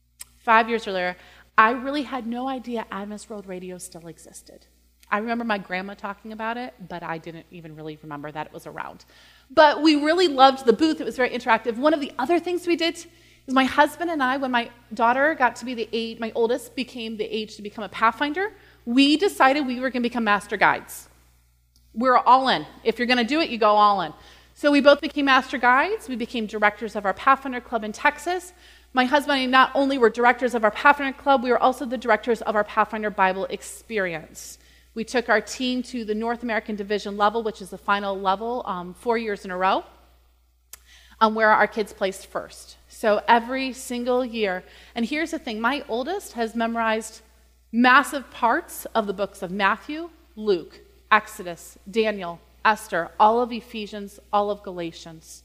five years earlier, I really had no idea Adventist World Radio still existed. I remember my grandma talking about it, but I didn't even really remember that it was around. But we really loved the booth. It was very interactive. One of the other things we did is my husband and I, when my daughter got to be the age, my oldest became the age to become a Pathfinder, we decided we were going to become master guides. We're all in. If you're going to do it, you go all in. So we both became master guides. We became directors of our Pathfinder Club in Texas. My husband and I not only were directors of our Pathfinder Club, we were also the directors of our Pathfinder Bible Experience. We took our team to the North American Division level, which is the final level, um, four years in a row, um, where our kids placed first. So every single year. And here's the thing. My oldest has memorized massive parts of the books of Matthew, Luke, Exodus, Daniel, Esther, all of Ephesians, all of Galatians.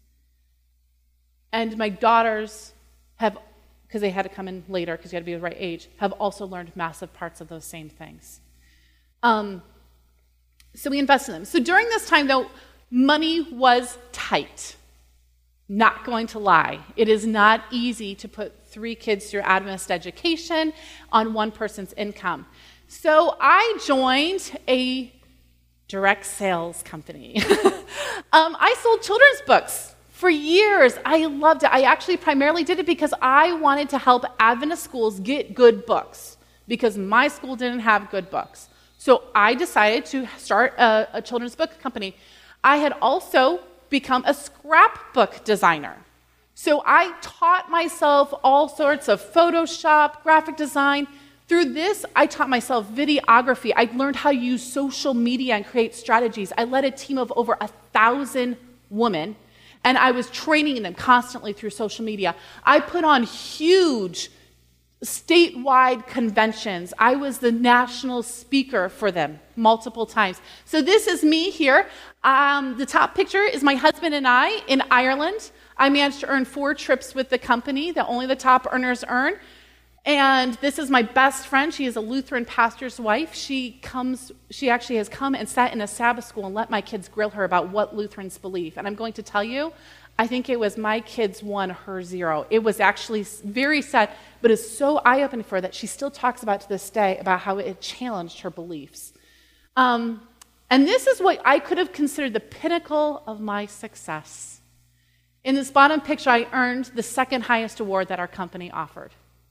And my daughters have, because they had to come in later because you had to be the right age, have also learned massive parts of those same things. Um, so we invested in them. So during this time, though, money was tight. Not going to lie. It is not easy to put three kids through Adventist education on one person's income. So I joined a direct sales company. um, I sold children's books for years. I loved it. I actually primarily did it because I wanted to help Adventist schools get good books because my school didn't have good books. So I decided to start a, a children's book company. I had also become a scrapbook designer. So I taught myself all sorts of Photoshop, graphic design. Through this, I taught myself videography. I learned how to use social media and create strategies. I led a team of over a thousand women, and I was training them constantly through social media. I put on huge statewide conventions. I was the national speaker for them multiple times. So this is me here. Um, the top picture is my husband and I in Ireland. I managed to earn four trips with the company that only the top earners earn. And this is my best friend. She is a Lutheran pastor's wife. She comes, she actually has come and sat in a Sabbath school and let my kids grill her about what Lutherans believe. And I'm going to tell you, I think it was my kids one, her zero. It was actually very sad, but it's so eye-opening for her that she still talks about to this day about how it challenged her beliefs. Um, and this is what I could have considered the pinnacle of my success. In this bottom picture, I earned the second highest award that our company offered.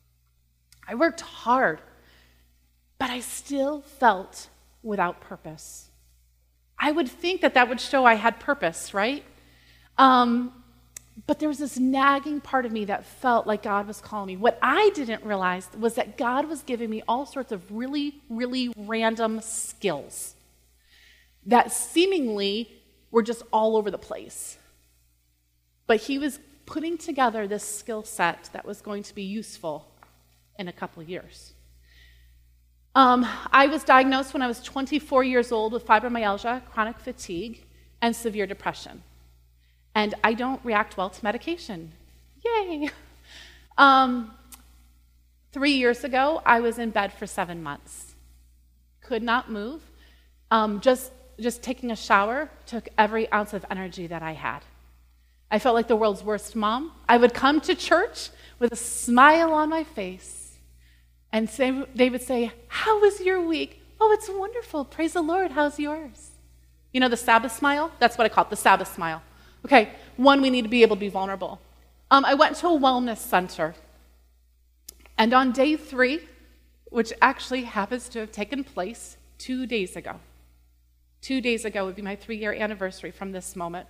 I worked hard, but I still felt without purpose. I would think that that would show I had purpose, right? Um, but there was this nagging part of me that felt like God was calling me. What I didn't realize was that God was giving me all sorts of really, really random skills that seemingly were just all over the place. But he was putting together this skill set that was going to be useful in a couple of years. Um, I was diagnosed when I was twenty-four years old with fibromyalgia, chronic fatigue, and severe depression. And I don't react well to medication. Yay! Um, three years ago, I was in bed for seven months. Could not move. Um, just, just taking a shower took every ounce of energy that I had. I felt like the world's worst mom. I would come to church with a smile on my face, and say, they would say, "How was your week?" "Oh, it's wonderful. Praise the Lord. How's yours?" You know, the Sabbath smile? That's what I call it, the Sabbath smile. Okay, one, we need to be able to be vulnerable. Um, I went to a wellness center, and on day three, which actually happens to have taken place two days ago, two days ago would be my three-year anniversary from this moment,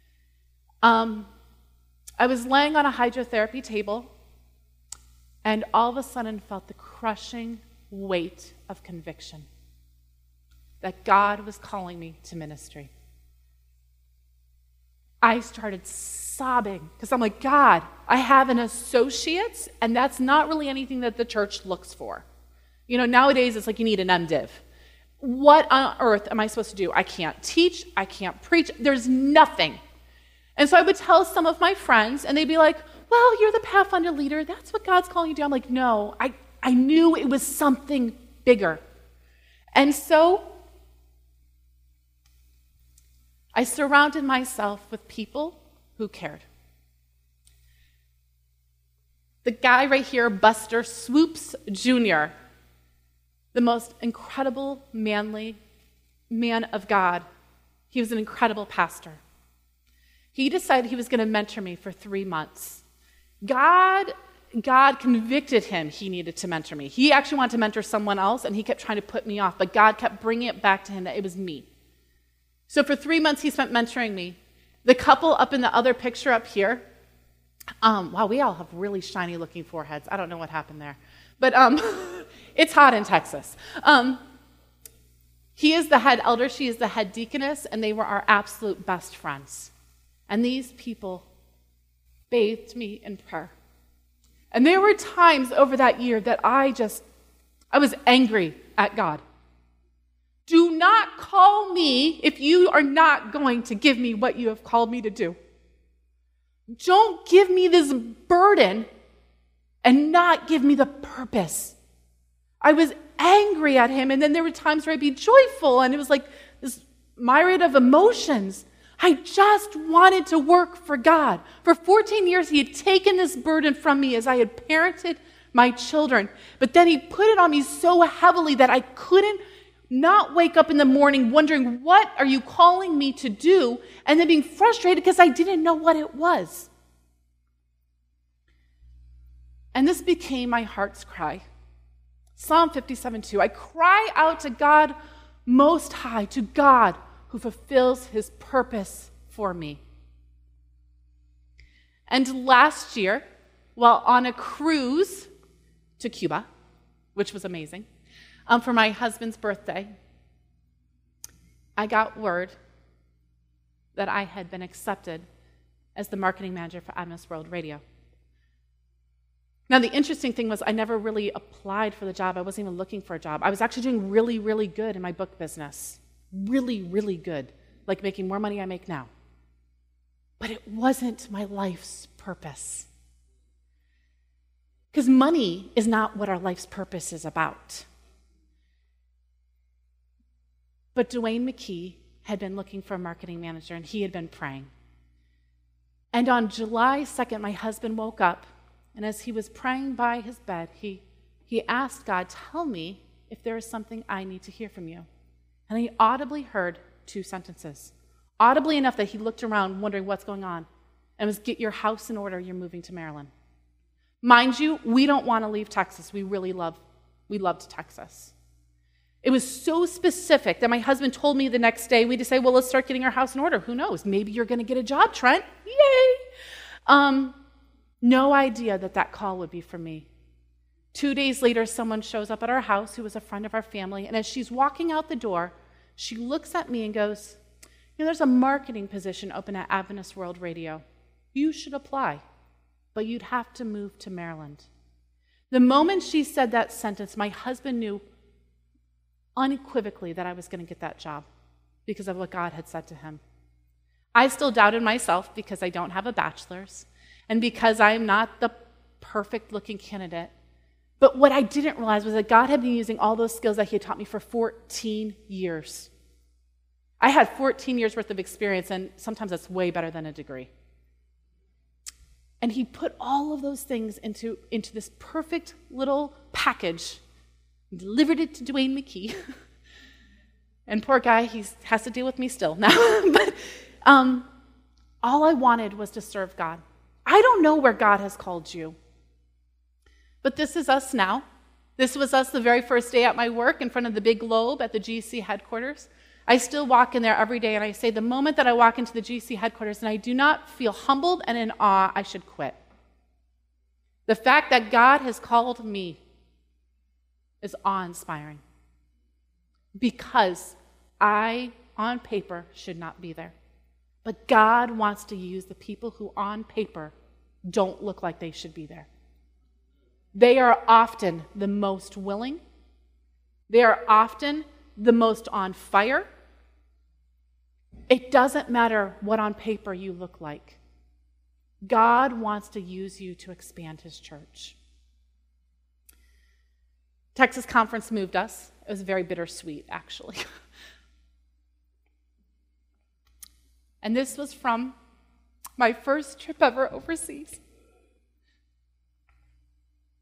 um, I was laying on a hydrotherapy table, and all of a sudden felt the crushing weight of conviction that God was calling me to ministry. I started sobbing because I'm like, God, I have an associate's, and that's not really anything that the church looks for. You know, nowadays it's like you need an MDiv. What on earth am I supposed to do? I can't teach, I can't preach, there's nothing. And so I would tell some of my friends, and they'd be like, "Well, you're the Pathfinder leader, that's what God's calling you to do." I'm like, no, I, I knew it was something bigger. And so I surrounded myself with people who cared. The guy right here, Buster Swoops Junior, the most incredible, manly man of God. He was an incredible pastor. He decided he was going to mentor me for three months. God, God convicted him he needed to mentor me. He actually wanted to mentor someone else, and he kept trying to put me off, but God kept bringing it back to him that it was me. So for three months, he spent mentoring me. The couple up in the other picture up here, um, wow, we all have really shiny-looking foreheads. I don't know what happened there. But um, it's hot in Texas. Um, he is the head elder, she is the head deaconess, and they were our absolute best friends. And these people bathed me in prayer. And there were times over that year that I just, I was angry at God. Do not call me if you are not going to give me what you have called me to do. Don't give me this burden and not give me the purpose. I was angry at him, and then there were times where I'd be joyful, and it was like this myriad of emotions. I just wanted to work for God. For fourteen years, he had taken this burden from me as I had parented my children, but then he put it on me so heavily that I couldn't not wake up in the morning wondering, what are you calling me to do? And then being frustrated because I didn't know what it was. And this became my heart's cry. Psalm fifty-seven two, I cry out to God Most High, to God who fulfills his purpose for me. And last year, while on a cruise to Cuba, which was amazing, um, for my husband's birthday, I got word that I had been accepted as the marketing manager for Adventist World Radio. Now, the interesting thing was I never really applied for the job. I wasn't even looking for a job. I was actually doing really, really good in my book business. Really, really good. Like making more money than I make now. But it wasn't my life's purpose. Because money is not what our life's purpose is about. But Dwayne McKee had been looking for a marketing manager, and he had been praying. And on July second, my husband woke up, and as he was praying by his bed, he, he asked God, tell me if there is something I need to hear from you. And he audibly heard two sentences. Audibly enough that he looked around wondering what's going on. And it was, get your house in order, you're moving to Maryland. Mind you, we don't want to leave Texas. We really love, we loved Texas. It was so specific that my husband told me the next day, we just say, well, let's start getting our house in order. Who knows? Maybe you're going to get a job, Trent. Yay! Um, no idea that that call would be for me. Two days later, someone shows up at our house who was a friend of our family, and as she's walking out the door, she looks at me and goes, you know, there's a marketing position open at Adventist World Radio. You should apply, but you'd have to move to Maryland. The moment she said that sentence, my husband knew unequivocally that I was going to get that job because of what God had said to him. I still doubted myself because I don't have a bachelor's and because I'm not the perfect-looking candidate. But what I didn't realize was that God had been using all those skills that he had taught me for fourteen years. I had fourteen years worth of experience, and sometimes that's way better than a degree. And he put all of those things into, into this perfect little package, delivered it to Dwayne McKee. And poor guy, he has to deal with me still now. But um, all I wanted was to serve God. I don't know where God has called you. But this is us now. This was us the very first day at my work in front of the big globe at the G C headquarters. I still walk in there every day, and I say the moment that I walk into the G C headquarters and I do not feel humbled and in awe, I should quit. The fact that God has called me is awe-inspiring because I, on paper, should not be there. But God wants to use the people who, on paper, don't look like they should be there. They are often the most willing. They are often the most on fire. It doesn't matter what on paper you look like. God wants to use you to expand his church. Texas Conference moved us. It was very bittersweet, actually. And this was from my first trip ever overseas.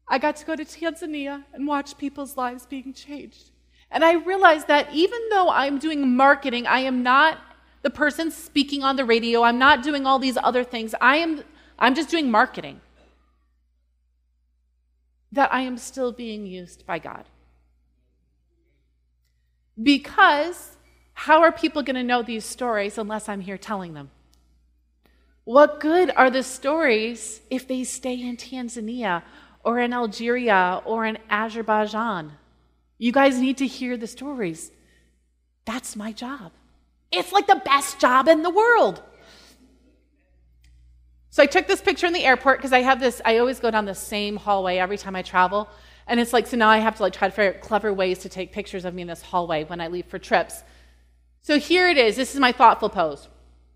I got to go to Tanzania and watch people's lives being changed. And I realized that even though I'm doing marketing, I am not the person speaking on the radio. I'm not doing all these other things. I am, I'm just doing marketing. That I am still being used by God. Because how are people going to know these stories unless I'm here telling them? What good are the stories if they stay in Tanzania or in Algeria or in Azerbaijan? You guys need to hear the stories. That's my job. It's like the best job in the world. So I took this picture in the airport because I have this, I always go down the same hallway every time I travel. And it's like, so now I have to like try to figure out clever ways to take pictures of me in this hallway when I leave for trips. So here it is. This is my thoughtful pose.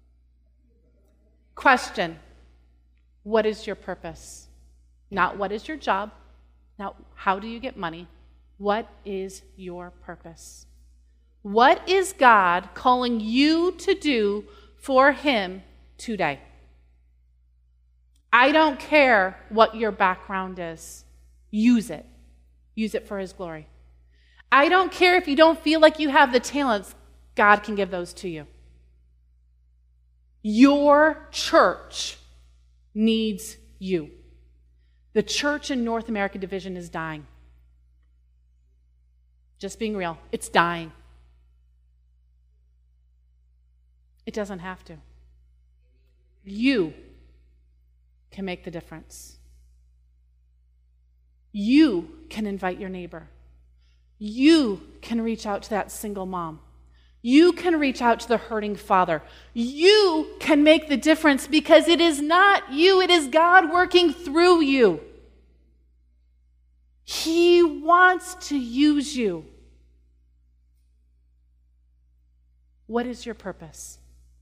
Question: what is your purpose? Not what is your job, not how do you get money. What is your purpose? What is God calling you to do for Him today? I don't care what your background is. Use it. Use it for His glory. I don't care if you don't feel like you have the talents. God can give those to you. Your church needs you. The church in North America Division is dying. Just being real, it's dying. It doesn't have to. You can make the difference. You can invite your neighbor. You can reach out to that single mom. You can reach out to the hurting father. You can make the difference because it is not you, it is God working through you. He wants to use you. What is your purpose?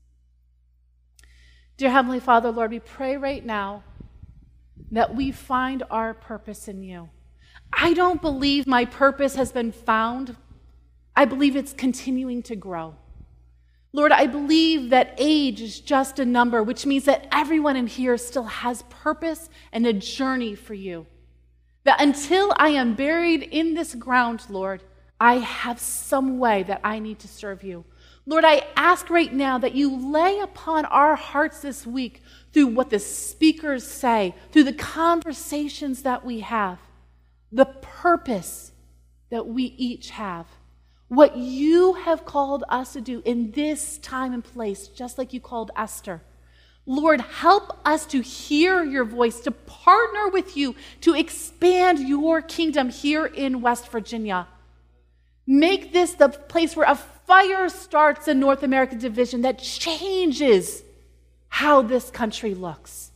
Dear Heavenly Father, Lord, we pray right now that we find our purpose in you. I don't believe my purpose has been found. I believe it's continuing to grow. Lord, I believe that age is just a number, which means that everyone in here still has purpose and a journey for you. That until I am buried in this ground, Lord, I have some way that I need to serve you. Lord, I ask right now that you lay upon our hearts this week through what the speakers say, through the conversations that we have, the purpose that we each have, what you have called us to do in this time and place, just like you called Esther. Lord, help us to hear your voice, to partner with you, to expand your kingdom here in West Virginia. Make this the place where a fire starts in North America Division that changes how this country looks.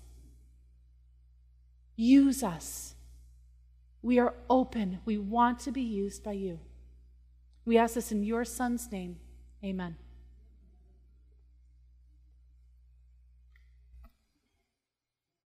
Use us. We are open. We want to be used by you. We ask this in your Son's name. Amen.